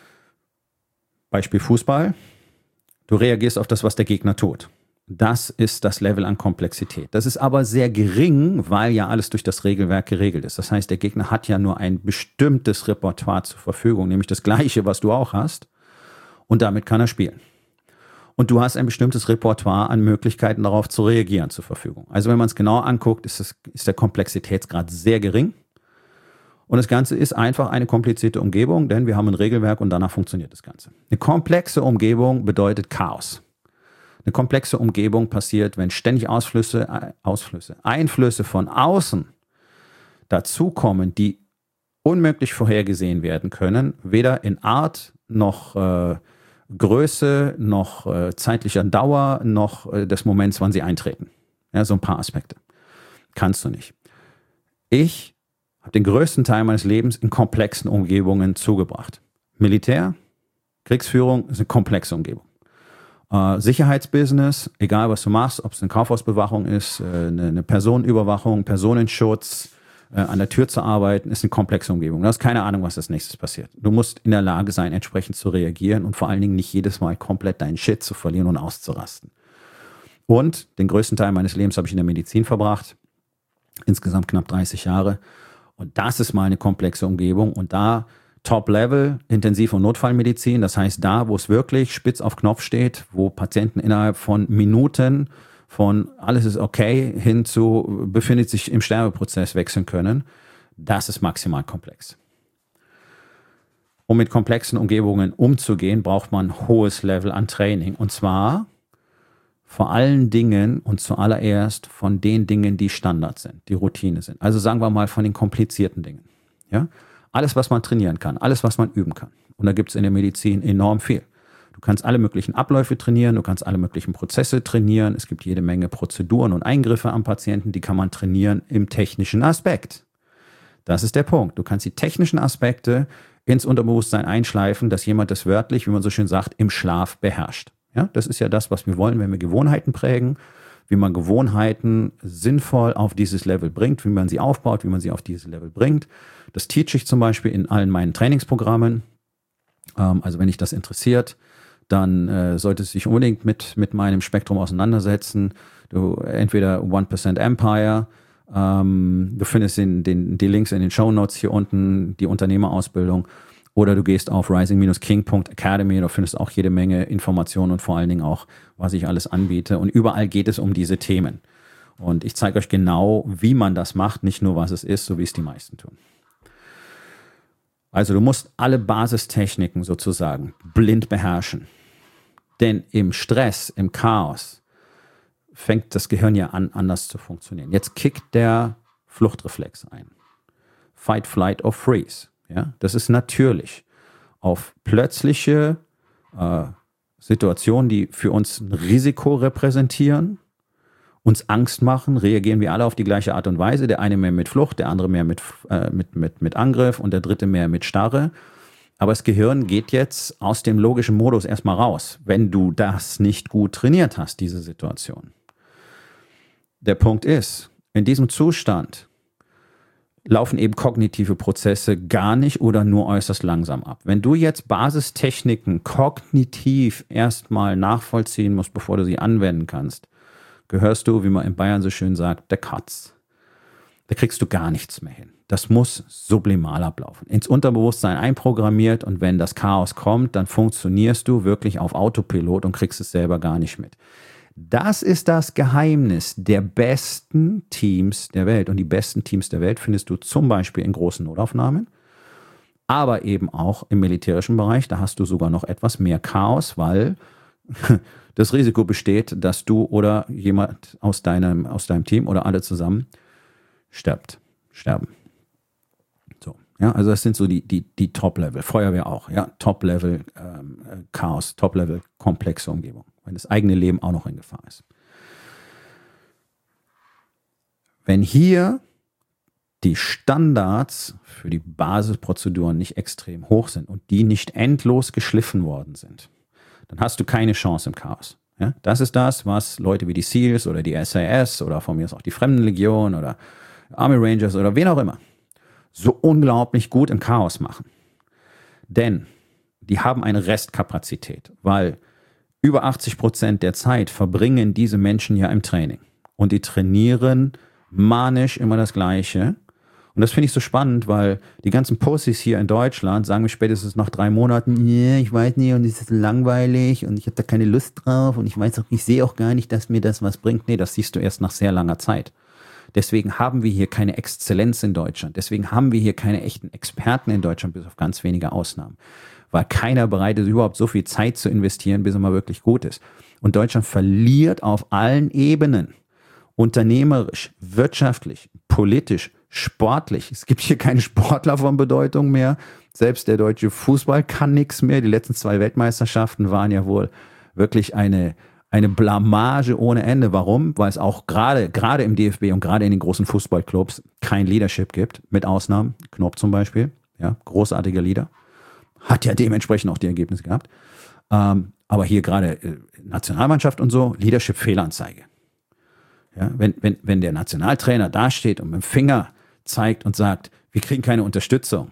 Beispiel Fußball, du reagierst auf das, was der Gegner tut. Das ist das Level an Komplexität. Das ist aber sehr gering, weil ja alles durch das Regelwerk geregelt ist. Das heißt, der Gegner hat ja nur ein bestimmtes Repertoire zur Verfügung, nämlich das gleiche, was du auch hast. Und damit kann er spielen. Und du hast ein bestimmtes Repertoire an Möglichkeiten, darauf zu reagieren, zur Verfügung. Also wenn man es genau anguckt, ist, es, ist der Komplexitätsgrad sehr gering. Und das Ganze ist einfach eine komplizierte Umgebung, denn wir haben ein Regelwerk und danach funktioniert das Ganze. Eine komplexe Umgebung bedeutet Chaos. Eine komplexe Umgebung passiert, wenn ständig Ausflüsse, Ausflüsse, Einflüsse von außen dazukommen, die unmöglich vorhergesehen werden können, weder in Art noch äh, Größe, noch äh, zeitlicher Dauer, noch äh, des Moments, wann sie eintreten. Ja, so ein paar Aspekte. Kannst du nicht. Ich habe den größten Teil meines Lebens in komplexen Umgebungen zugebracht. Militär, Kriegsführung ist eine komplexe Umgebung. Äh, Sicherheitsbusiness, egal was du machst, ob es eine Kaufhausbewachung ist, äh, eine, eine Personenüberwachung, Personenschutz, an der Tür zu arbeiten, ist eine komplexe Umgebung. Du hast keine Ahnung, was als nächstes passiert. Du musst in der Lage sein, entsprechend zu reagieren und vor allen Dingen nicht jedes Mal komplett deinen Shit zu verlieren und auszurasten. Und den größten Teil meines Lebens habe ich in der Medizin verbracht. Insgesamt knapp dreißig Jahre. Und das ist mal eine komplexe Umgebung. Und da Top-Level, Intensiv- und Notfallmedizin, das heißt da, wo es wirklich spitz auf Knopf steht, wo Patienten innerhalb von Minuten von alles ist okay hin zu befindet sich im Sterbeprozess wechseln können, das ist maximal komplex. Um mit komplexen Umgebungen umzugehen, braucht man ein hohes Level an Training. Und zwar vor allen Dingen und zuallererst von den Dingen, die Standard sind, die Routine sind. Also sagen wir mal von den komplizierten Dingen. Ja? Alles, was man trainieren kann, alles, was man üben kann. Und da gibt es in der Medizin enorm viel. Du kannst alle möglichen Abläufe trainieren, du kannst alle möglichen Prozesse trainieren. Es gibt jede Menge Prozeduren und Eingriffe am Patienten, die kann man trainieren im technischen Aspekt. Das ist der Punkt. Du kannst die technischen Aspekte ins Unterbewusstsein einschleifen, dass jemand das wörtlich, wie man so schön sagt, im Schlaf beherrscht. Ja, das ist ja das, was wir wollen, wenn wir Gewohnheiten prägen. wie man Gewohnheiten sinnvoll auf dieses Level bringt, wie man sie aufbaut, wie man sie auf dieses Level bringt. Das teach ich zum Beispiel in allen meinen Trainingsprogrammen. Ähm, also wenn dich das interessiert, dann äh, solltest du dich unbedingt mit, mit meinem Spektrum auseinandersetzen. Du entweder one percent Empire, ähm, du findest den, den, die Links in den Shownotes hier unten, die Unternehmerausbildung, oder du gehst auf rising dash king dot academy, da findest du auch jede Menge Informationen und vor allen Dingen auch, was ich alles anbiete. Und überall geht es um diese Themen. Und ich zeige euch genau, wie man das macht, nicht nur, was es ist, so wie es die meisten tun. Also du musst alle Basistechniken sozusagen blind beherrschen. Denn im Stress, im Chaos fängt das Gehirn ja an, anders zu funktionieren. Jetzt kickt der Fluchtreflex ein. Fight, Flight or Freeze. Ja, das ist natürlich. Auf plötzliche äh, Situationen, die für uns ein Risiko repräsentieren, uns Angst machen, reagieren wir alle auf die gleiche Art und Weise. Der eine mehr mit Flucht, der andere mehr mit, äh, mit, mit, mit Angriff und der dritte mehr mit Starre. Aber das Gehirn geht jetzt aus dem logischen Modus erstmal raus, wenn du das nicht gut trainiert hast, diese Situation. Der Punkt ist, in diesem Zustand laufen eben kognitive Prozesse gar nicht oder nur äußerst langsam ab. Wenn du jetzt Basistechniken kognitiv erstmal nachvollziehen musst, bevor du sie anwenden kannst, gehörst du, wie man in Bayern so schön sagt, der Katz. Da kriegst du gar nichts mehr hin. Das muss sublimal ablaufen. Ins Unterbewusstsein einprogrammiert, und wenn das Chaos kommt, dann funktionierst du wirklich auf Autopilot und kriegst es selber gar nicht mit. Das ist das Geheimnis der besten Teams der Welt. Und die besten Teams der Welt findest du zum Beispiel in großen Notaufnahmen, aber eben auch im militärischen Bereich. Da hast du sogar noch etwas mehr Chaos, weil das Risiko besteht, dass du oder jemand aus deinem, aus deinem Team oder alle zusammen stirbt, sterben. So, ja, also das sind so die, die, die Top-Level. Feuerwehr auch, ja, Top-Level ähm, Chaos, Top-Level komplexe Umgebung, wenn das eigene Leben auch noch in Gefahr ist. Wenn hier die Standards für die Basisprozeduren nicht extrem hoch sind und die nicht endlos geschliffen worden sind, dann hast du keine Chance im Chaos. Ja, das ist das, was Leute wie die SEALs oder die S A S oder von mir aus auch die Fremdenlegion oder Army Rangers oder wen auch immer so unglaublich gut im Chaos machen. Denn die haben eine Restkapazität, weil über achtzig Prozent der Zeit verbringen diese Menschen ja im Training. Und die trainieren manisch immer das Gleiche. Und das finde ich so spannend, weil die ganzen Pussys hier in Deutschland sagen mir spätestens nach drei Monaten, yeah, ich weiß nicht und es ist langweilig und ich habe da keine Lust drauf und ich weiß auch, ich sehe auch gar nicht, dass mir das was bringt. Nee, das siehst du erst nach sehr langer Zeit. Deswegen haben wir hier keine Exzellenz in Deutschland. Deswegen haben wir hier keine echten Experten in Deutschland, bis auf ganz wenige Ausnahmen. Weil keiner bereit ist, überhaupt so viel Zeit zu investieren, bis er mal wirklich gut ist. Und Deutschland verliert auf allen Ebenen. Unternehmerisch, wirtschaftlich, politisch, sportlich. Es gibt hier keine Sportler von Bedeutung mehr. Selbst der deutsche Fußball kann nichts mehr. Die letzten zwei Weltmeisterschaften waren ja wohl wirklich eine, eine Blamage ohne Ende. Warum? Weil es auch gerade, gerade im D F B und gerade in den großen Fußballclubs kein Leadership gibt. Mit Ausnahmen. Knopp zum Beispiel. Ja, großartiger Leader. Hat ja dementsprechend auch die Ergebnisse gehabt. Ähm, aber hier gerade äh, Nationalmannschaft und so, Leadership-Fehlanzeige. Ja, wenn, wenn, wenn der Nationaltrainer dasteht und mit dem Finger zeigt und sagt, wir kriegen keine Unterstützung.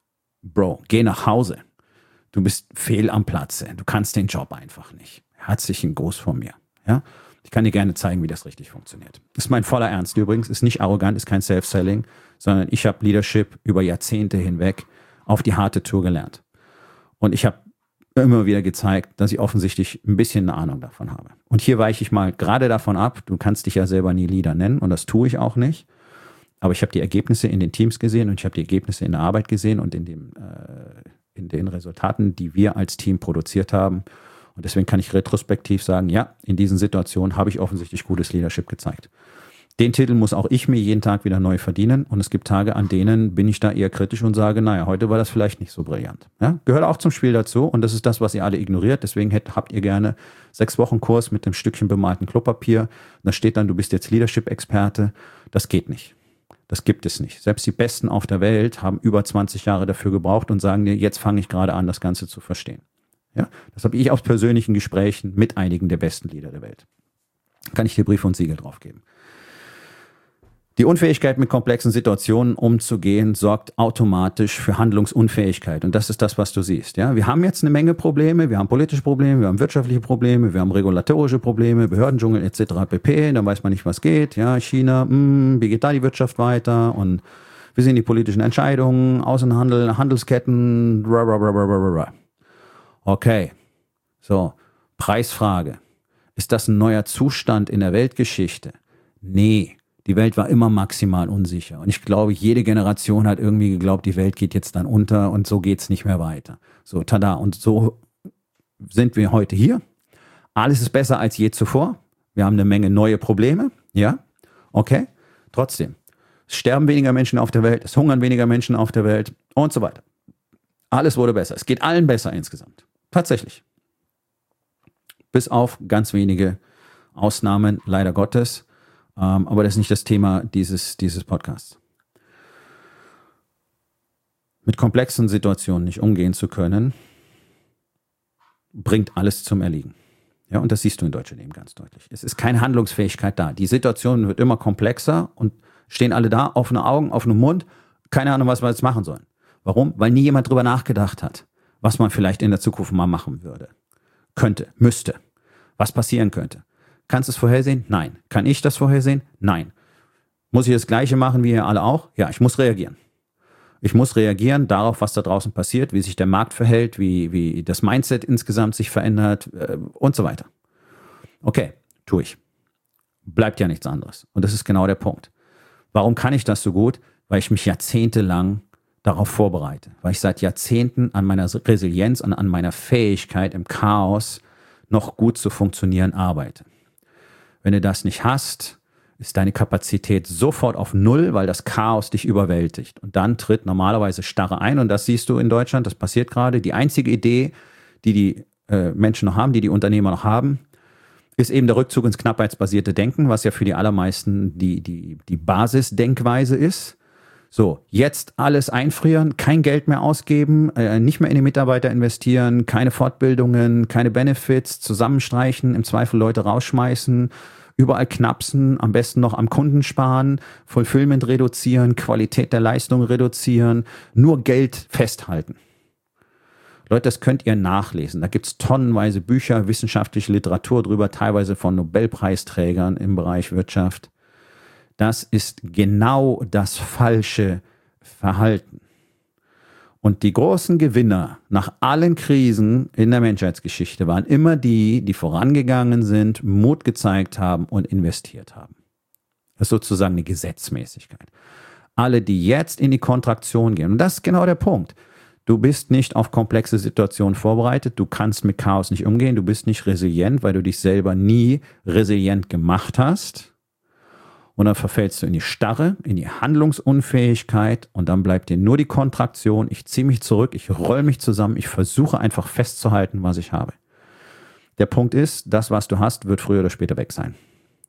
Bro, geh nach Hause. Du bist fehl am Platze. Du kannst den Job einfach nicht. Herzlichen Gruß von mir. Ja? Ich kann dir gerne zeigen, wie das richtig funktioniert. Ist mein voller Ernst übrigens. Ist nicht arrogant, ist kein Self-Selling, sondern ich habe Leadership über Jahrzehnte hinweg auf die harte Tour gelernt. Und ich habe immer wieder gezeigt, dass ich offensichtlich ein bisschen eine Ahnung davon habe. Und hier weiche ich mal gerade davon ab, du kannst dich ja selber nie Leader nennen und das tue ich auch nicht. Aber ich habe die Ergebnisse in den Teams gesehen und ich habe die Ergebnisse in der Arbeit gesehen und in, dem, äh, in den Resultaten, die wir als Team produziert haben. Und deswegen kann ich retrospektiv sagen, ja, in diesen Situationen habe ich offensichtlich gutes Leadership gezeigt. Den Titel muss auch ich mir jeden Tag wieder neu verdienen. Und es gibt Tage, an denen bin ich da eher kritisch und sage, naja, heute war das vielleicht nicht so brillant. Ja, gehört auch zum Spiel dazu. Und das ist das, was ihr alle ignoriert. Deswegen hätt, habt ihr gerne sechs Wochen Kurs mit einem Stückchen bemalten Klopapier. Da steht dann, du bist jetzt Leadership-Experte. Das geht nicht. Das gibt es nicht. Selbst die Besten auf der Welt haben über zwanzig Jahre dafür gebraucht und sagen dir, jetzt fange ich gerade an, das Ganze zu verstehen. Ja, das habe ich aus persönlichen Gesprächen mit einigen der besten Leader der Welt. Kann ich dir Brief und Siegel drauf geben. Die Unfähigkeit, mit komplexen Situationen umzugehen, sorgt automatisch für Handlungsunfähigkeit. Und das ist das, was du siehst. Ja? Wir haben jetzt eine Menge Probleme. Wir haben politische Probleme, wir haben wirtschaftliche Probleme, wir haben regulatorische Probleme, Behördendschungel et cetera pp. Dann weiß man nicht, was geht. Ja, China, mh, wie geht da die Wirtschaft weiter? Und wie sind die politischen Entscheidungen, Außenhandel, Handelsketten, bla bla bla bla bla bla. Okay, so, Preisfrage. Ist das ein neuer Zustand in der Weltgeschichte? Nee. Die Welt war immer maximal unsicher. Und ich glaube, jede Generation hat irgendwie geglaubt, die Welt geht jetzt dann unter und so geht's nicht mehr weiter. So, tada. Und so sind wir heute hier. Alles ist besser als je zuvor. Wir haben eine Menge neue Probleme. Ja, okay. Trotzdem. Es sterben weniger Menschen auf der Welt, es hungern weniger Menschen auf der Welt und so weiter. Alles wurde besser. Es geht allen besser insgesamt. Tatsächlich. Bis auf ganz wenige Ausnahmen, leider Gottes. Um, aber das ist nicht das Thema dieses, dieses Podcasts. Mit komplexen Situationen nicht umgehen zu können, bringt alles zum Erliegen. Ja, und das siehst du in deutschen Leben ganz deutlich. Es ist keine Handlungsfähigkeit da. Die Situation wird immer komplexer und stehen alle da, offene Augen, offener Mund, keine Ahnung, was wir jetzt machen sollen. Warum? Weil nie jemand drüber nachgedacht hat, was man vielleicht in der Zukunft mal machen würde. Könnte, müsste, was passieren könnte. Kannst du es vorhersehen? Nein. Kann ich das vorhersehen? Nein. Muss ich das Gleiche machen wie ihr alle auch? Ja, ich muss reagieren. Ich muss reagieren darauf, was da draußen passiert, wie sich der Markt verhält, wie, wie das Mindset insgesamt sich verändert äh, und so weiter. Okay, tue ich. Bleibt ja nichts anderes. Und das ist genau der Punkt. Warum kann ich das so gut? Weil ich mich jahrzehntelang darauf vorbereite. Weil ich seit Jahrzehnten an meiner Resilienz und an meiner Fähigkeit im Chaos noch gut zu funktionieren arbeite. Wenn du das nicht hast, ist deine Kapazität sofort auf Null, weil das Chaos dich überwältigt. Und dann tritt normalerweise Starre ein. Und das siehst du in Deutschland, das passiert gerade. Die einzige Idee, die die äh, Menschen noch haben, die die Unternehmer noch haben, ist eben der Rückzug ins knappheitsbasierte Denken, was ja für die allermeisten die, die, die Basisdenkweise ist. So, jetzt alles einfrieren, kein Geld mehr ausgeben, äh, nicht mehr in die Mitarbeiter investieren, keine Fortbildungen, keine Benefits, zusammenstreichen, im Zweifel Leute rausschmeißen, überall knapsen, am besten noch am Kunden sparen, Fulfillment reduzieren, Qualität der Leistung reduzieren, nur Geld festhalten. Leute, das könnt ihr nachlesen. Da gibt es tonnenweise Bücher, wissenschaftliche Literatur drüber, teilweise von Nobelpreisträgern im Bereich Wirtschaft. Das ist genau das falsche Verhalten. Und die großen Gewinner nach allen Krisen in der Menschheitsgeschichte waren immer die, die vorangegangen sind, Mut gezeigt haben und investiert haben. Das ist sozusagen eine Gesetzmäßigkeit. Alle, die jetzt in die Kontraktion gehen, und das ist genau der Punkt. Du bist nicht auf komplexe Situationen vorbereitet, du kannst mit Chaos nicht umgehen, du bist nicht resilient, weil du dich selber nie resilient gemacht hast. Und dann verfällst du in die Starre, in die Handlungsunfähigkeit und dann bleibt dir nur die Kontraktion. Ich ziehe mich zurück, ich roll mich zusammen, ich versuche einfach festzuhalten, was ich habe. Der Punkt ist, das, was du hast, wird früher oder später weg sein.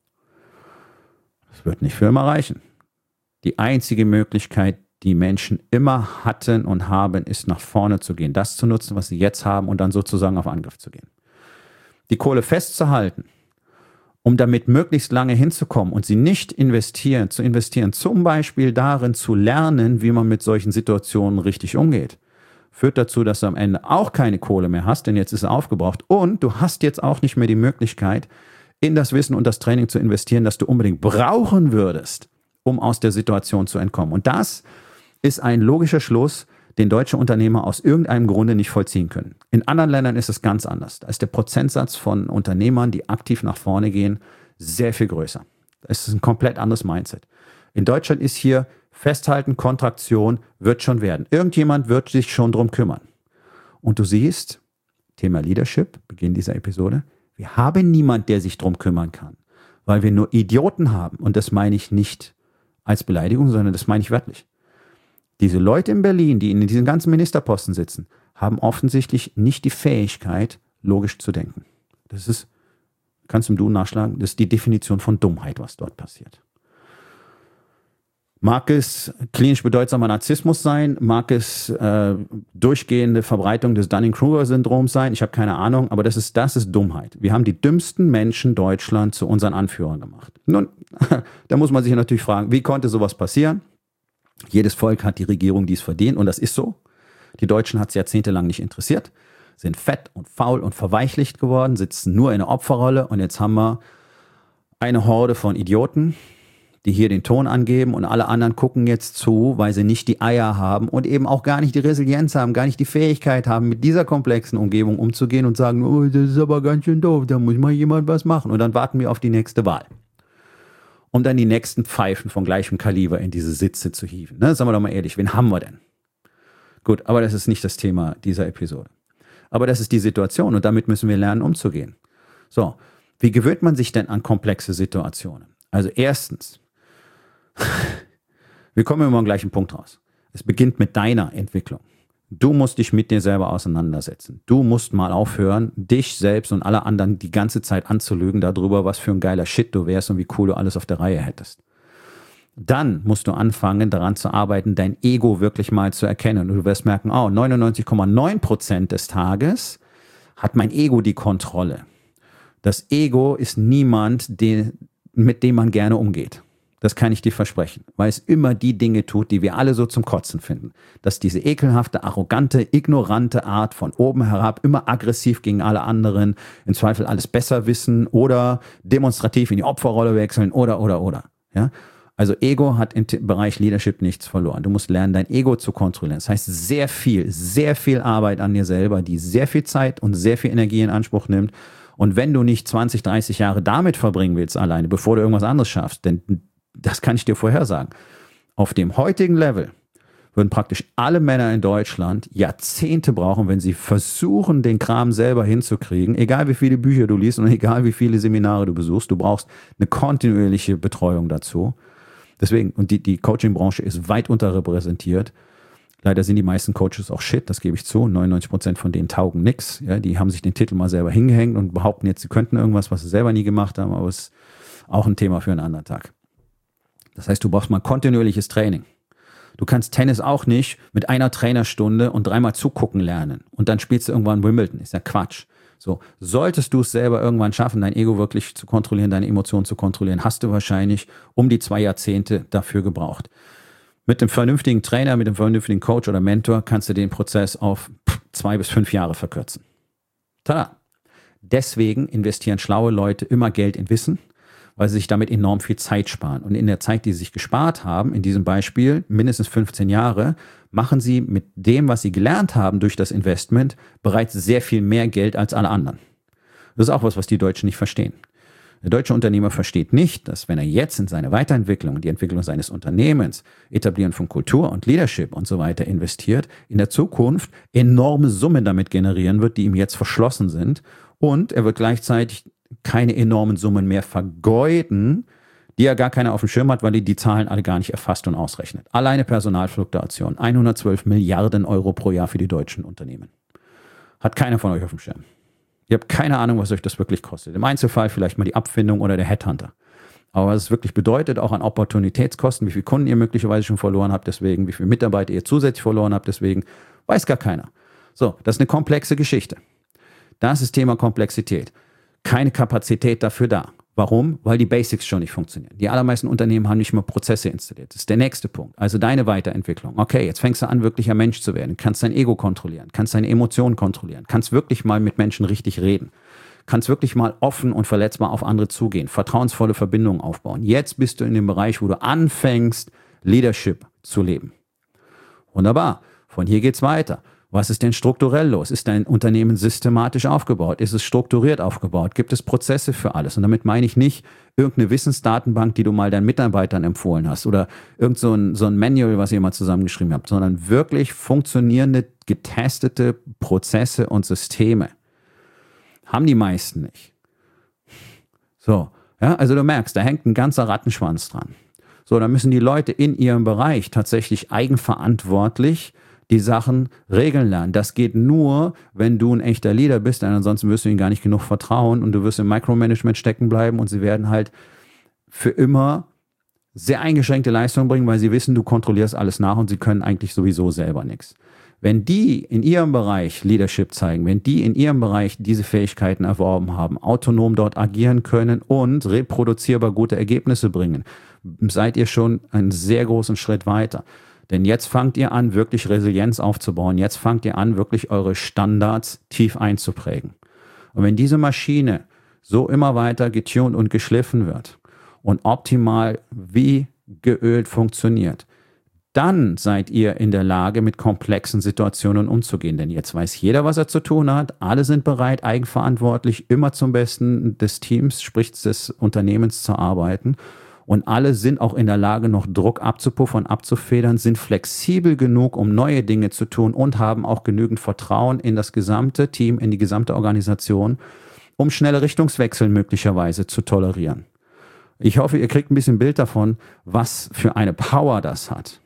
Das wird nicht für immer reichen. Die einzige Möglichkeit, die Menschen immer hatten und haben, ist nach vorne zu gehen, das zu nutzen, was sie jetzt haben und dann sozusagen auf Angriff zu gehen. Die Kohle festzuhalten, um damit möglichst lange hinzukommen und sie nicht investieren, zu investieren, zum Beispiel darin zu lernen, wie man mit solchen Situationen richtig umgeht, führt dazu, dass du am Ende auch keine Kohle mehr hast, denn jetzt ist sie aufgebraucht und du hast jetzt auch nicht mehr die Möglichkeit, in das Wissen und das Training zu investieren, das du unbedingt brauchen würdest, um aus der Situation zu entkommen. Und das ist ein logischer Schluss, den deutsche Unternehmer aus irgendeinem Grunde nicht vollziehen können. In anderen Ländern ist es ganz anders. Da ist der Prozentsatz von Unternehmern, die aktiv nach vorne gehen, sehr viel größer. Es ist ein komplett anderes Mindset. In Deutschland ist hier Festhalten, Kontraktion, wird schon werden. Irgendjemand wird sich schon drum kümmern. Und du siehst, Thema Leadership, Beginn dieser Episode, wir haben niemand, der sich drum kümmern kann, weil wir nur Idioten haben. Und das meine ich nicht als Beleidigung, sondern das meine ich wörtlich. Diese Leute in Berlin, die in diesen ganzen Ministerposten sitzen, haben offensichtlich nicht die Fähigkeit, logisch zu denken. Das ist, kannst du im Du nachschlagen, das ist die Definition von Dummheit, was dort passiert. Mag es klinisch bedeutsamer Narzissmus sein? Mag es äh, durchgehende Verbreitung des Dunning-Kruger-Syndroms sein? Ich habe keine Ahnung, aber das ist, das ist Dummheit. Wir haben die dümmsten Menschen Deutschland zu unseren Anführern gemacht. Nun, da muss man sich natürlich fragen, wie konnte sowas passieren? Jedes Volk hat die Regierung, die es verdient, und das ist so. Die Deutschen hat es jahrzehntelang nicht interessiert, sind fett und faul und verweichlicht geworden, sitzen nur in der Opferrolle, und jetzt haben wir eine Horde von Idioten, die hier den Ton angeben, und alle anderen gucken jetzt zu, weil sie nicht die Eier haben und eben auch gar nicht die Resilienz haben, gar nicht die Fähigkeit haben, mit dieser komplexen Umgebung umzugehen und sagen, oh, das ist aber ganz schön doof, da muss mal jemand was machen. Und dann warten wir auf die nächste Wahl, um dann die nächsten Pfeifen von gleichem Kaliber in diese Sitze zu hieven. Ne? Sagen wir doch mal ehrlich, wen haben wir denn? Gut, aber das ist nicht das Thema dieser Episode. Aber das ist die Situation, und damit müssen wir lernen, umzugehen. So, wie gewöhnt man sich denn an komplexe Situationen? Also erstens, wir kommen immer am gleichen Punkt raus. Es beginnt mit deiner Entwicklung. Du musst dich mit dir selber auseinandersetzen. Du musst mal aufhören, dich selbst und alle anderen die ganze Zeit anzulügen darüber, was für ein geiler Shit du wärst und wie cool du alles auf der Reihe hättest. Dann musst du anfangen, daran zu arbeiten, dein Ego wirklich mal zu erkennen. Und du wirst merken, oh, neunundneunzig Komma neun Prozent des Tages hat mein Ego die Kontrolle. Das Ego ist niemand, den, mit dem man gerne umgeht. Das kann ich dir versprechen, weil es immer die Dinge tut, die wir alle so zum Kotzen finden. Dass diese ekelhafte, arrogante, ignorante Art von oben herab, immer aggressiv gegen alle anderen, im Zweifel alles besser wissen oder demonstrativ in die Opferrolle wechseln oder, oder, oder. Ja? Also Ego hat im Bereich Leadership nichts verloren. Du musst lernen, dein Ego zu kontrollieren. Das heißt, sehr viel, sehr viel Arbeit an dir selber, die sehr viel Zeit und sehr viel Energie in Anspruch nimmt. Und wenn du nicht zwanzig, dreißig Jahre damit verbringen willst alleine, bevor du irgendwas anderes schaffst, denn das kann ich dir vorher sagen, auf dem heutigen Level würden praktisch alle Männer in Deutschland Jahrzehnte brauchen, wenn sie versuchen, den Kram selber hinzukriegen, egal wie viele Bücher du liest und egal wie viele Seminare du besuchst, du brauchst eine kontinuierliche Betreuung dazu. Deswegen, und die, die Coaching-Branche ist weit unterrepräsentiert. Leider sind die meisten Coaches auch Shit, das gebe ich zu. neunundneunzig Prozent von denen taugen nix. Ja, die haben sich den Titel mal selber hingehängt und behaupten jetzt, sie könnten irgendwas, was sie selber nie gemacht haben, aber es ist auch ein Thema für einen anderen Tag. Das heißt, du brauchst mal kontinuierliches Training. Du kannst Tennis auch nicht mit einer Trainerstunde und dreimal zugucken lernen und dann spielst du irgendwann Wimbledon. Ist ja Quatsch. So, solltest du es selber irgendwann schaffen, dein Ego wirklich zu kontrollieren, deine Emotionen zu kontrollieren, hast du wahrscheinlich um die zwei Jahrzehnte dafür gebraucht. Mit einem vernünftigen Trainer, mit einem vernünftigen Coach oder Mentor kannst du den Prozess auf zwei bis fünf Jahre verkürzen. Tada! Deswegen investieren schlaue Leute immer Geld in Wissen, weil sie sich damit enorm viel Zeit sparen. Und in der Zeit, die sie sich gespart haben, in diesem Beispiel mindestens fünfzehn Jahre, machen sie mit dem, was sie gelernt haben durch das Investment, bereits sehr viel mehr Geld als alle anderen. Das ist auch was, was die Deutschen nicht verstehen. Der deutsche Unternehmer versteht nicht, dass wenn er jetzt in seine Weiterentwicklung, die Entwicklung seines Unternehmens, Etablieren von Kultur und Leadership und so weiter investiert, in der Zukunft enorme Summen damit generieren wird, die ihm jetzt verschlossen sind. Und er wird gleichzeitig keine enormen Summen mehr vergeuden, die er gar keiner auf dem Schirm hat, weil er die Zahlen alle gar nicht erfasst und ausrechnet. Alleine Personalfluktuation, hundertzwölf Milliarden Euro pro Jahr für die deutschen Unternehmen. Hat keiner von euch auf dem Schirm. Ihr habt keine Ahnung, was euch das wirklich kostet. Im Einzelfall vielleicht mal die Abfindung oder der Headhunter. Aber was es wirklich bedeutet, auch an Opportunitätskosten, wie viele Kunden ihr möglicherweise schon verloren habt, deswegen, wie viele Mitarbeiter ihr zusätzlich verloren habt, deswegen, weiß gar keiner. So, das ist eine komplexe Geschichte. Das ist Thema Komplexität. Keine Kapazität dafür da. Warum? Weil die Basics schon nicht funktionieren. Die allermeisten Unternehmen haben nicht mal Prozesse installiert. Das ist der nächste Punkt. Also deine Weiterentwicklung. Okay, jetzt fängst du an, wirklicher Mensch zu werden. Kannst dein Ego kontrollieren, kannst deine Emotionen kontrollieren, kannst wirklich mal mit Menschen richtig reden, kannst wirklich mal offen und verletzbar auf andere zugehen, vertrauensvolle Verbindungen aufbauen. Jetzt bist du in dem Bereich, wo du anfängst, Leadership zu leben. Wunderbar. Von hier geht's weiter. Was ist denn strukturell los? Ist dein Unternehmen systematisch aufgebaut? Ist es strukturiert aufgebaut? Gibt es Prozesse für alles? Und damit meine ich nicht irgendeine Wissensdatenbank, die du mal deinen Mitarbeitern empfohlen hast oder irgend so ein, so ein Manual, was ihr mal zusammengeschrieben habt, sondern wirklich funktionierende, getestete Prozesse und Systeme. Haben die meisten nicht. So, ja, also du merkst, da hängt ein ganzer Rattenschwanz dran. So, da müssen die Leute in ihrem Bereich tatsächlich eigenverantwortlich die Sachen regeln lernen. Das geht nur, wenn du ein echter Leader bist, denn ansonsten wirst du ihnen gar nicht genug vertrauen und du wirst im Micromanagement stecken bleiben und sie werden halt für immer sehr eingeschränkte Leistung bringen, weil sie wissen, du kontrollierst alles nach und sie können eigentlich sowieso selber nichts. Wenn die in ihrem Bereich Leadership zeigen, wenn die in ihrem Bereich diese Fähigkeiten erworben haben, autonom dort agieren können und reproduzierbar gute Ergebnisse bringen, seid ihr schon einen sehr großen Schritt weiter. Denn jetzt fangt ihr an, wirklich Resilienz aufzubauen. Jetzt fangt ihr an, wirklich eure Standards tief einzuprägen. Und wenn diese Maschine so immer weiter getuned und geschliffen wird und optimal wie geölt funktioniert, dann seid ihr in der Lage, mit komplexen Situationen umzugehen. Denn jetzt weiß jeder, was er zu tun hat. Alle sind bereit, eigenverantwortlich, immer zum Besten des Teams, sprich des Unternehmens zu arbeiten. Und alle sind auch in der Lage, noch Druck abzupuffern, abzufedern, sind flexibel genug, um neue Dinge zu tun und haben auch genügend Vertrauen in das gesamte Team, in die gesamte Organisation, um schnelle Richtungswechsel möglicherweise zu tolerieren. Ich hoffe, ihr kriegt ein bisschen Bild davon, was für eine Power das hat.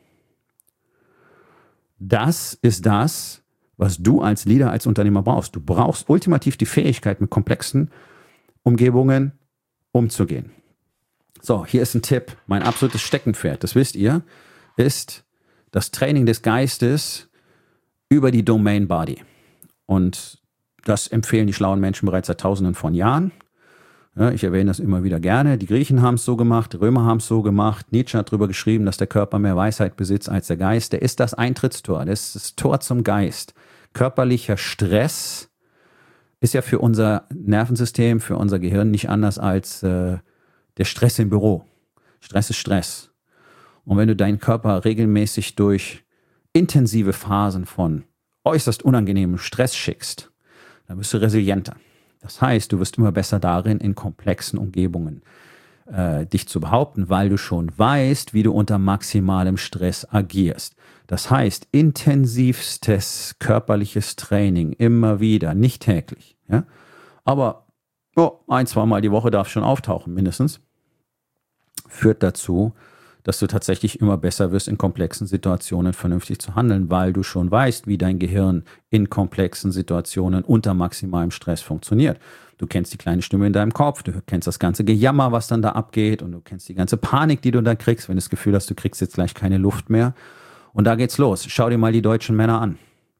Das ist das, was du als Leader, als Unternehmer brauchst. Du brauchst ultimativ die Fähigkeit, mit komplexen Umgebungen umzugehen. So, hier ist ein Tipp. Mein absolutes Steckenpferd, das wisst ihr, ist das Training des Geistes über die Domain Body. Und das empfehlen die schlauen Menschen bereits seit Tausenden von Jahren. Ja, ich erwähne das immer wieder gerne. Die Griechen haben es so gemacht, die Römer haben es so gemacht. Nietzsche hat darüber geschrieben, dass der Körper mehr Weisheit besitzt als der Geist. Der ist das Eintrittstor, das ist das Tor zum Geist. Körperlicher Stress ist ja für unser Nervensystem, für unser Gehirn nicht anders als äh, der Stress im Büro. Stress ist Stress. Und wenn du deinen Körper regelmäßig durch intensive Phasen von äußerst unangenehmem Stress schickst, dann bist du resilienter. Das heißt, du wirst immer besser darin, in komplexen Umgebungen äh, dich zu behaupten, weil du schon weißt, wie du unter maximalem Stress agierst. Das heißt, intensivstes körperliches Training immer wieder, nicht täglich. Ja? Aber oh, ein, zwei Mal die Woche darf schon auftauchen, mindestens, führt dazu, dass du tatsächlich immer besser wirst, in komplexen Situationen vernünftig zu handeln, weil du schon weißt, wie dein Gehirn in komplexen Situationen unter maximalem Stress funktioniert. Du kennst die kleine Stimme in deinem Kopf, du kennst das ganze Gejammer, was dann da abgeht, und du kennst die ganze Panik, die du dann kriegst, wenn du das Gefühl hast, du kriegst jetzt gleich keine Luft mehr. Und da geht's los. Schau dir mal die deutschen Männer an.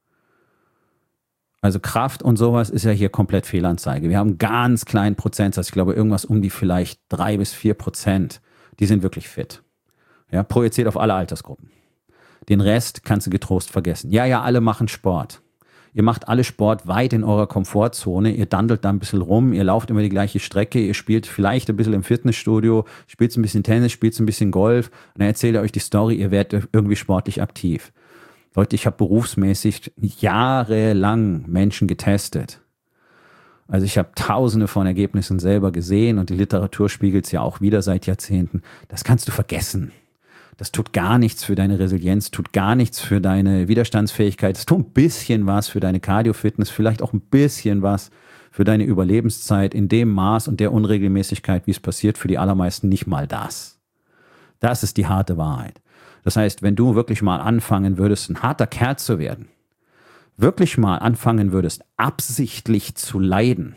Also Kraft und sowas ist ja hier komplett Fehlanzeige. Wir haben einen ganz kleinen Prozentsatz, ich glaube irgendwas um die vielleicht drei bis vier Prozent, die sind wirklich fit. Ja, projiziert auf alle Altersgruppen. Den Rest kannst du getrost vergessen. Ja, ja, alle machen Sport. Ihr macht alle Sport weit in eurer Komfortzone. Ihr dandelt da ein bisschen rum. Ihr lauft immer die gleiche Strecke. Ihr spielt vielleicht ein bisschen im Fitnessstudio, spielt ein bisschen Tennis, spielt ein bisschen Golf. Und dann erzählt ihr euch die Story, ihr werdet irgendwie sportlich aktiv. Leute, ich habe berufsmäßig jahrelang Menschen getestet. Also ich habe tausende von Ergebnissen selber gesehen und die Literatur spiegelt es ja auch wieder seit Jahrzehnten. Das kannst du vergessen. Das tut gar nichts für deine Resilienz, tut gar nichts für deine Widerstandsfähigkeit. Es tut ein bisschen was für deine Cardio-Fitness, vielleicht auch ein bisschen was für deine Überlebenszeit in dem Maß und der Unregelmäßigkeit, wie es passiert, für die allermeisten nicht mal das. Das ist die harte Wahrheit. Das heißt, wenn du wirklich mal anfangen würdest, ein harter Kerl zu werden, wirklich mal anfangen würdest, absichtlich zu leiden,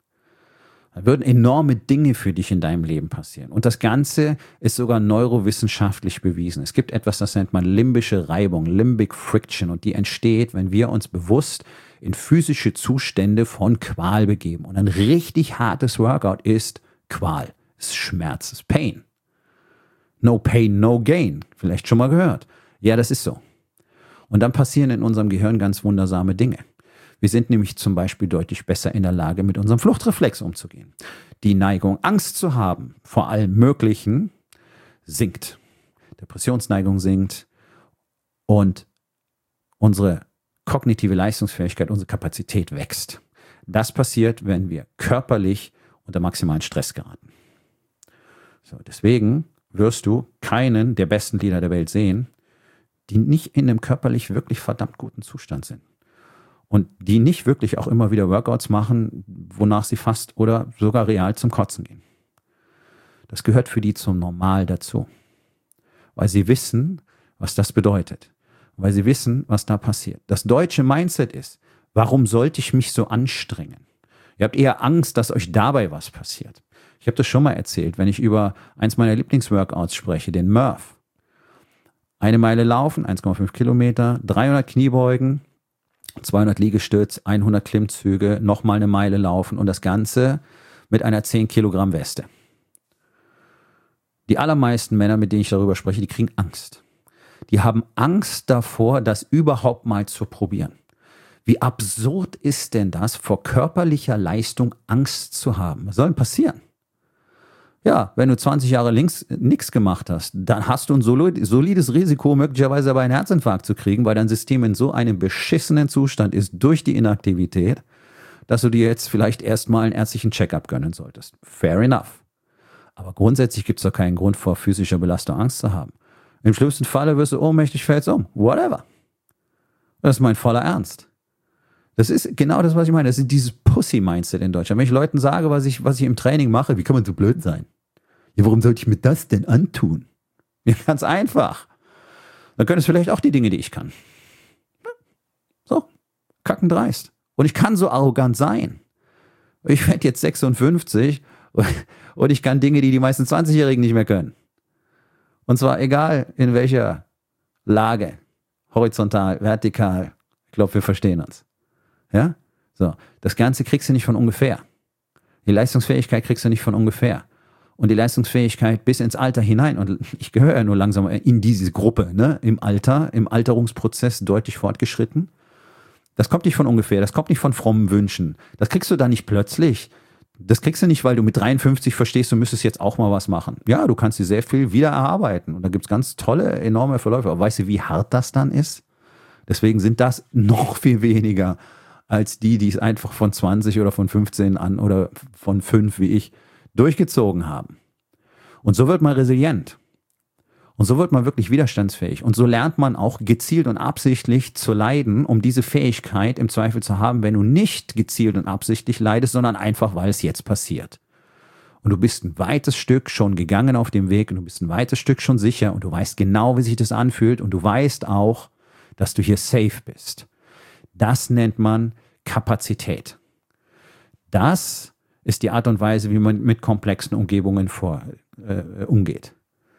da würden enorme Dinge für dich in deinem Leben passieren. Und das Ganze ist sogar neurowissenschaftlich bewiesen. Es gibt etwas, das nennt man limbische Reibung, Limbic Friction. Und die entsteht, wenn wir uns bewusst in physische Zustände von Qual begeben. Und ein richtig hartes Workout ist Qual, ist Schmerz, ist Pain. No pain, no gain. Vielleicht schon mal gehört. Ja, das ist so. Und dann passieren in unserem Gehirn ganz wundersame Dinge. Wir sind nämlich zum Beispiel deutlich besser in der Lage, mit unserem Fluchtreflex umzugehen. Die Neigung, Angst zu haben vor allem Möglichen, sinkt. Depressionsneigung sinkt und unsere kognitive Leistungsfähigkeit, unsere Kapazität wächst. Das passiert, wenn wir körperlich unter maximalen Stress geraten. So, deswegen wirst du keinen der besten Leader der Welt sehen, die nicht in einem körperlich wirklich verdammt guten Zustand sind. Und die nicht wirklich auch immer wieder Workouts machen, wonach sie fast oder sogar real zum Kotzen gehen. Das gehört für die zum Normal dazu. Weil sie wissen, was das bedeutet. Weil sie wissen, was da passiert. Das deutsche Mindset ist, warum sollte ich mich so anstrengen? Ihr habt eher Angst, dass euch dabei was passiert. Ich habe das schon mal erzählt, wenn ich über eins meiner Lieblingsworkouts spreche, den Murph. Eine Meile laufen, eins Komma fünf Kilometer, dreihundert Kniebeugen, zweihundert Liegestütz, hundert Klimmzüge, nochmal eine Meile laufen und das Ganze mit einer zehn Kilogramm Weste. Die allermeisten Männer, mit denen ich darüber spreche, die kriegen Angst. Die haben Angst davor, das überhaupt mal zu probieren. Wie absurd ist denn das, vor körperlicher Leistung Angst zu haben? Was soll denn passieren? Ja, wenn du zwanzig Jahre links nichts gemacht hast, dann hast du ein solides Risiko, möglicherweise aber einen Herzinfarkt zu kriegen, weil dein System in so einem beschissenen Zustand ist durch die Inaktivität, dass du dir jetzt vielleicht erstmal einen ärztlichen Check-up gönnen solltest. Fair enough. Aber grundsätzlich gibt es doch keinen Grund, vor physischer Belastung Angst zu haben. Im schlimmsten Falle wirst du ohnmächtig, fällst um. Whatever. Das ist mein voller Ernst. Das ist genau das, was ich meine. Das ist dieses Pussy-Mindset in Deutschland. Wenn ich Leuten sage, was ich, was ich im Training mache, wie kann man so blöd sein? Ja, warum sollte ich mir das denn antun? Ja, ganz einfach. Dann können es vielleicht auch die Dinge, die ich kann. So, kackendreist. Und ich kann so arrogant sein. Ich werde jetzt sechsundfünfzig und ich kann Dinge, die die meisten zwanzigjährigen nicht mehr können. Und zwar egal in welcher Lage. Horizontal, vertikal. Ich glaube, wir verstehen uns. Ja? So. Das Ganze kriegst du nicht von ungefähr. Die Leistungsfähigkeit kriegst du nicht von ungefähr. Und die Leistungsfähigkeit bis ins Alter hinein. Und ich gehöre ja nur langsam in diese Gruppe, ne? Im Alter, im Alterungsprozess deutlich fortgeschritten. Das kommt nicht von ungefähr. Das kommt nicht von frommen Wünschen. Das kriegst du da nicht plötzlich. Das kriegst du nicht, weil du mit dreiundfünfzig verstehst, du müsstest jetzt auch mal was machen. Ja, du kannst dir sehr viel wieder erarbeiten. Und da gibt's ganz tolle, enorme Verläufe. Aber weißt du, wie hart das dann ist? Deswegen sind das noch viel weniger als die, die es einfach von zwanzig oder von fünfzehn an oder von fünf wie ich durchgezogen haben. Und so wird man resilient. Und so wird man wirklich widerstandsfähig. Und so lernt man auch gezielt und absichtlich zu leiden, um diese Fähigkeit im Zweifel zu haben, wenn du nicht gezielt und absichtlich leidest, sondern einfach, weil es jetzt passiert. Und du bist ein weites Stück schon gegangen auf dem Weg und du bist ein weites Stück schon sicher und du weißt genau, wie sich das anfühlt und du weißt auch, dass du hier safe bist. Das nennt man Kapazität. Das ist die Art und Weise, wie man mit komplexen Umgebungen vor, äh, umgeht.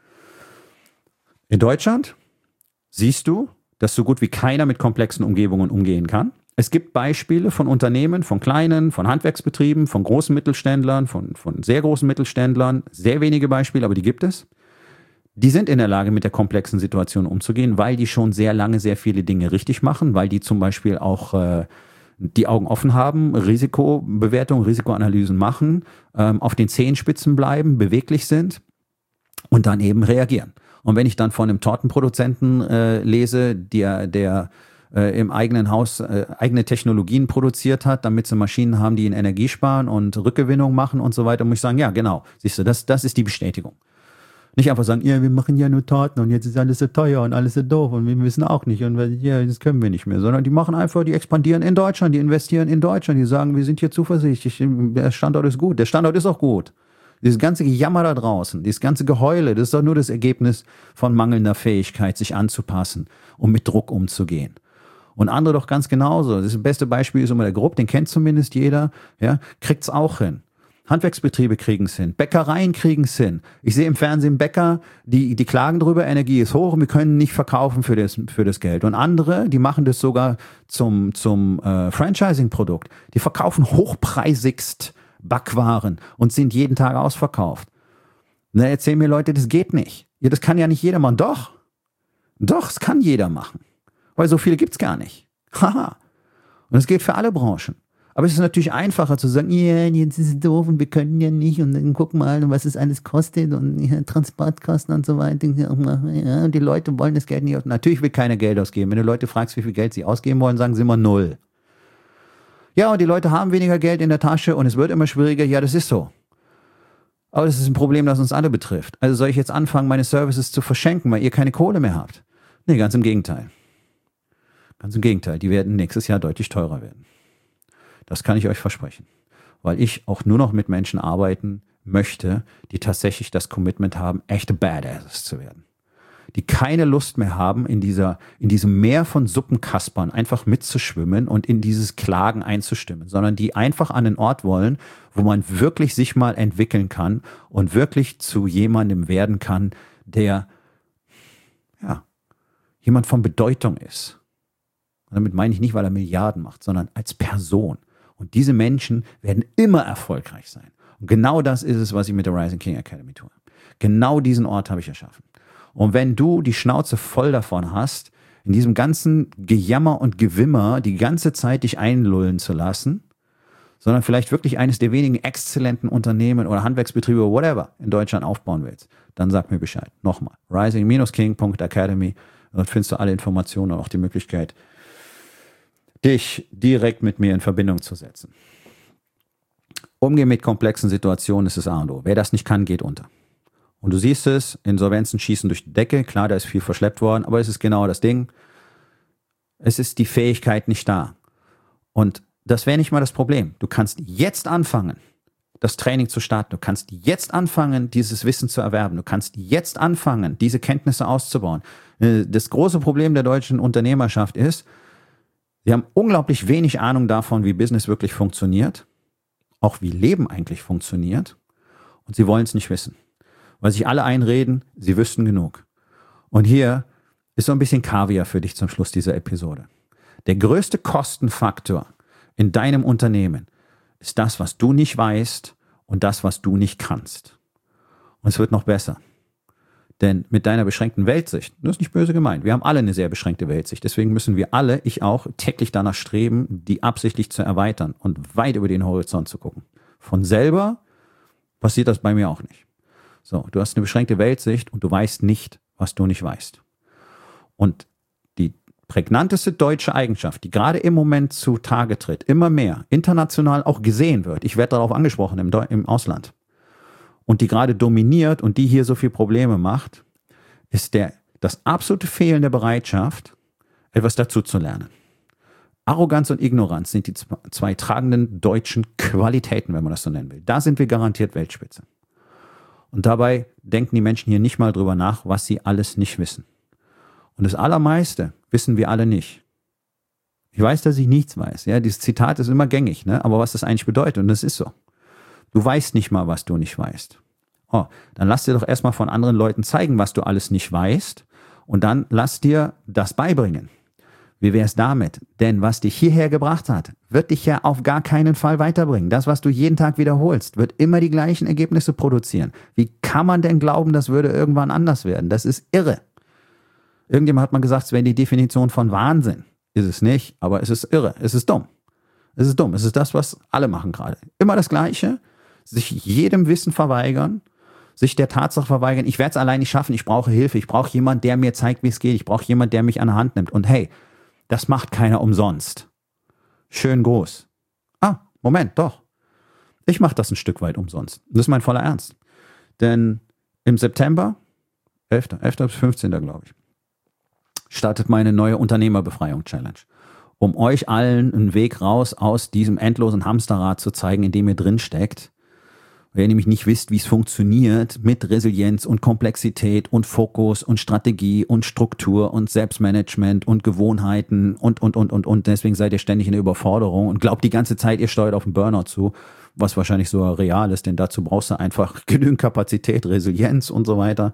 In Deutschland siehst du, dass so gut wie keiner mit komplexen Umgebungen umgehen kann. Es gibt Beispiele von Unternehmen, von kleinen, von Handwerksbetrieben, von großen Mittelständlern, von, von sehr großen Mittelständlern. Sehr wenige Beispiele, aber die gibt es. Die sind in der Lage, mit der komplexen Situation umzugehen, weil die schon sehr lange sehr viele Dinge richtig machen, weil die zum Beispiel auch äh, die Augen offen haben, Risikobewertung, Risikoanalysen machen, ähm, auf den Zehenspitzen bleiben, beweglich sind und dann eben reagieren. Und wenn ich dann von einem Tortenproduzenten äh, lese, der, der äh, im eigenen Haus äh, eigene Technologien produziert hat, damit sie Maschinen haben, die in Energie sparen und Rückgewinnung machen und so weiter, muss ich sagen, ja genau, siehst du, das, das ist die Bestätigung. Nicht einfach sagen, ja, wir machen ja nur Torten und jetzt ist alles so teuer und alles so doof und wir wissen auch nicht und ja, das können wir nicht mehr, sondern die machen einfach, die expandieren in Deutschland, die investieren in Deutschland, die sagen, wir sind hier zuversichtlich, der Standort ist gut, der Standort ist auch gut. Dieses ganze Gejammer da draußen, dieses ganze Geheule, das ist doch nur das Ergebnis von mangelnder Fähigkeit, sich anzupassen, um mit Druck umzugehen. Und andere doch ganz genauso. Das beste Beispiel ist immer der Grupp, den kennt zumindest jeder, ja, kriegt's auch hin. Handwerksbetriebe kriegen es hin, Bäckereien kriegen es hin. Ich sehe im Fernsehen Bäcker, die, die klagen drüber, Energie ist hoch und wir können nicht verkaufen für das, für das Geld. Und andere, die machen das sogar zum, zum äh, Franchising-Produkt. Die verkaufen hochpreisigst Backwaren und sind jeden Tag ausverkauft. Na, erzählen mir Leute, das geht nicht. Ja, das kann ja nicht jeder machen. Doch. Doch, es kann jeder machen. Weil so viele gibt's gar nicht. Haha. Und es geht für alle Branchen. Aber es ist natürlich einfacher zu sagen, ja, jetzt ist es doof und wir können ja nicht und dann guck mal, was es alles kostet und ja, Transportkosten und so weiter. Ja, und die Leute wollen das Geld nicht ausgeben. Natürlich will keiner Geld ausgeben. Wenn du Leute fragst, wie viel Geld sie ausgeben wollen, sagen sie immer null. Ja, und die Leute haben weniger Geld in der Tasche und es wird immer schwieriger. Ja, das ist so. Aber das ist ein Problem, das uns alle betrifft. Also soll ich jetzt anfangen, meine Services zu verschenken, weil ihr keine Kohle mehr habt? Nee, ganz im Gegenteil. Ganz im Gegenteil. Die werden nächstes Jahr deutlich teurer werden. Das kann ich euch versprechen. Weil ich auch nur noch mit Menschen arbeiten möchte, die tatsächlich das Commitment haben, echte Badasses zu werden. die keine Lust mehr haben, in dieser, in diesem Meer von Suppenkaspern einfach mitzuschwimmen und in dieses Klagen einzustimmen, sondern die einfach an den Ort wollen, wo man wirklich sich mal entwickeln kann und wirklich zu jemandem werden kann, der, ja, jemand von Bedeutung ist. Und damit meine ich nicht, weil er Milliarden macht, sondern als Person. Und diese Menschen werden immer erfolgreich sein. Und genau das ist es, was ich mit der Rising King Academy tue. Genau diesen Ort habe ich erschaffen. Und wenn du die Schnauze voll davon hast, in diesem ganzen Gejammer und Gewimmer die ganze Zeit dich einlullen zu lassen, sondern vielleicht wirklich eines der wenigen exzellenten Unternehmen oder Handwerksbetriebe oder whatever in Deutschland aufbauen willst, dann sag mir Bescheid. Nochmal, rising king punkt academy. Dort findest du alle Informationen und auch die Möglichkeit, dich direkt mit mir in Verbindung zu setzen. Umgehen mit komplexen Situationen ist das A und O. Wer das nicht kann, geht unter. Und du siehst es, Insolvenzen schießen durch die Decke. Klar, da ist viel verschleppt worden, aber es ist genau das Ding. Es ist die Fähigkeit nicht da. Und das wäre nicht mal das Problem. Du kannst jetzt anfangen, das Training zu starten. Du kannst jetzt anfangen, dieses Wissen zu erwerben. Du kannst jetzt anfangen, diese Kenntnisse auszubauen. Das große Problem der deutschen Unternehmerschaft ist, sie haben unglaublich wenig Ahnung davon, wie Business wirklich funktioniert, auch wie Leben eigentlich funktioniert, und sie wollen es nicht wissen. Weil sich alle einreden, sie wüssten genug. Und hier ist so ein bisschen Kaviar für dich zum Schluss dieser Episode. Der größte Kostenfaktor in deinem Unternehmen ist das, was du nicht weißt und das, was du nicht kannst. Und es wird noch besser. Denn mit deiner beschränkten Weltsicht, das ist nicht böse gemeint, wir haben alle eine sehr beschränkte Weltsicht, deswegen müssen wir alle, ich auch, täglich danach streben, die absichtlich zu erweitern und weit über den Horizont zu gucken. Von selber passiert das bei mir auch nicht. So, du hast eine beschränkte Weltsicht und du weißt nicht, was du nicht weißt. Und die prägnanteste deutsche Eigenschaft, die gerade im Moment zutage tritt, immer mehr, international auch gesehen wird, ich werde darauf angesprochen im, Deu- im Ausland, und die gerade dominiert und die hier so viele Probleme macht, ist der, das absolute Fehlen der Bereitschaft, etwas dazu zu lernen. Arroganz und Ignoranz sind die zwei, zwei tragenden deutschen Qualitäten, wenn man das so nennen will. Da sind wir garantiert Weltspitze. Und dabei denken die Menschen hier nicht mal drüber nach, was sie alles nicht wissen. Und das Allermeiste wissen wir alle nicht. Ich weiß, dass ich nichts weiß. Ja, dieses Zitat ist immer gängig, ne? Aber was das eigentlich bedeutet, und das ist so. Du weißt nicht mal, was du nicht weißt. Oh, dann lass dir doch erstmal von anderen Leuten zeigen, was du alles nicht weißt, und dann lass dir das beibringen. Wie wär's damit? Denn was dich hierher gebracht hat, wird dich ja auf gar keinen Fall weiterbringen. Das, was du jeden Tag wiederholst, wird immer die gleichen Ergebnisse produzieren. Wie kann man denn glauben, das würde irgendwann anders werden? Das ist irre. Irgendjemand hat mal gesagt, es wäre die Definition von Wahnsinn. Ist es nicht, aber es ist irre. Es ist dumm. Es ist dumm. Es ist das, was alle machen gerade. Immer das Gleiche. Sich jedem Wissen verweigern, sich der Tatsache verweigern, ich werde es allein nicht schaffen, ich brauche Hilfe, ich brauche jemanden, der mir zeigt, wie es geht, ich brauche jemanden, der mich an der Hand nimmt. Und hey, das macht keiner umsonst. Schön groß. Ah, Moment, doch. Ich mache das ein Stück weit umsonst. Das ist mein voller Ernst. Denn im September, elfter bis fünfzehnter glaube ich, startet meine neue Unternehmerbefreiung-Challenge. Um euch allen einen Weg raus aus diesem endlosen Hamsterrad zu zeigen, in dem ihr drin steckt. Wenn ihr nämlich nicht wisst, wie es funktioniert mit Resilienz und Komplexität und Fokus und Strategie und Struktur und Selbstmanagement und Gewohnheiten und, und, und, und, und. Deswegen seid ihr ständig in der Überforderung und glaubt die ganze Zeit, ihr steuert auf den Burnout zu, was wahrscheinlich so real ist, denn dazu brauchst du einfach genügend Kapazität, Resilienz und so weiter.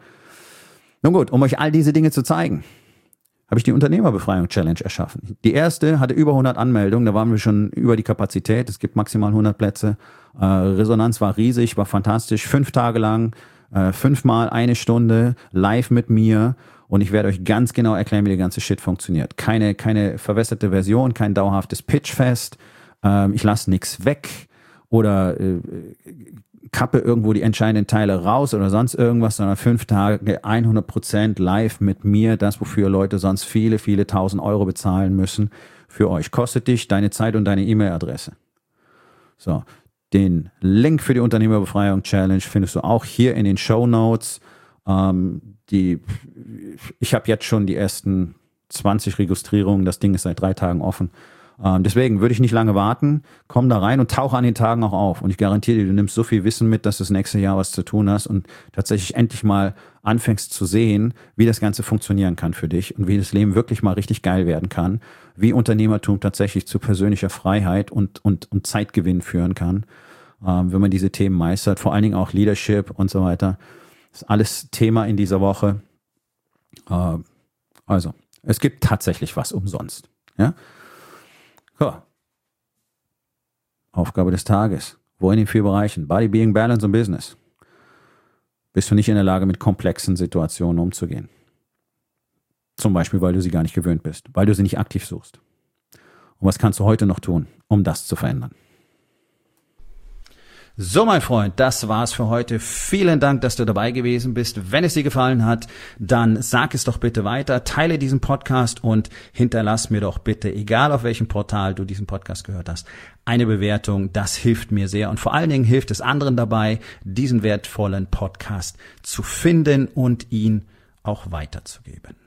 Nun gut, um euch all diese Dinge zu zeigen, habe ich die Unternehmerbefreiung-Challenge erschaffen. Die erste hatte über hundert Anmeldungen, da waren wir schon über die Kapazität. Es gibt maximal hundert Plätze. Äh, Resonanz war riesig, war fantastisch. Fünf Tage lang, äh, fünfmal eine Stunde live mit mir. Und ich werde euch ganz genau erklären, wie der ganze Shit funktioniert. Keine, keine verwässerte Version, kein dauerhaftes Pitchfest. Ähm, ich lasse nichts weg oder äh, kappe irgendwo die entscheidenden Teile raus oder sonst irgendwas, sondern fünf Tage hundert Prozent live mit mir, das, wofür Leute sonst viele, viele tausend Euro bezahlen müssen, für euch. Kostet dich deine Zeit und deine E-Mail-Adresse. So, den Link für die Unternehmerbefreiung Challenge findest du auch hier in den Shownotes. Ähm, die, ich habe jetzt schon die ersten zwanzig Registrierungen, das Ding ist seit drei Tagen offen. Ähm, deswegen würde ich nicht lange warten, komm da rein und tauche an den Tagen auch auf. Und ich garantiere dir, du nimmst so viel Wissen mit, dass du das nächste Jahr was zu tun hast und tatsächlich endlich mal anfängst zu sehen, wie das Ganze funktionieren kann für dich und wie das Leben wirklich mal richtig geil werden kann, wie Unternehmertum tatsächlich zu persönlicher Freiheit und, und, und Zeitgewinn führen kann, ähm, wenn man diese Themen meistert, vor allen Dingen auch Leadership und so weiter. Das ist alles Thema in dieser Woche. Äh, also, es gibt tatsächlich was umsonst. Ja? So. Aufgabe des Tages. Wo in den vier Bereichen? Body, Being, Balance und Business. Bist du nicht in der Lage, mit komplexen Situationen umzugehen? Zum Beispiel, weil du sie gar nicht gewöhnt bist, weil du sie nicht aktiv suchst. Und was kannst du heute noch tun, um das zu verändern? So, mein Freund, das war's für heute. Vielen Dank, dass du dabei gewesen bist. Wenn es dir gefallen hat, dann sag es doch bitte weiter, teile diesen Podcast und hinterlass mir doch bitte, egal auf welchem Portal du diesen Podcast gehört hast, eine Bewertung. Das hilft mir sehr und vor allen Dingen hilft es anderen dabei, diesen wertvollen Podcast zu finden und ihn auch weiterzugeben.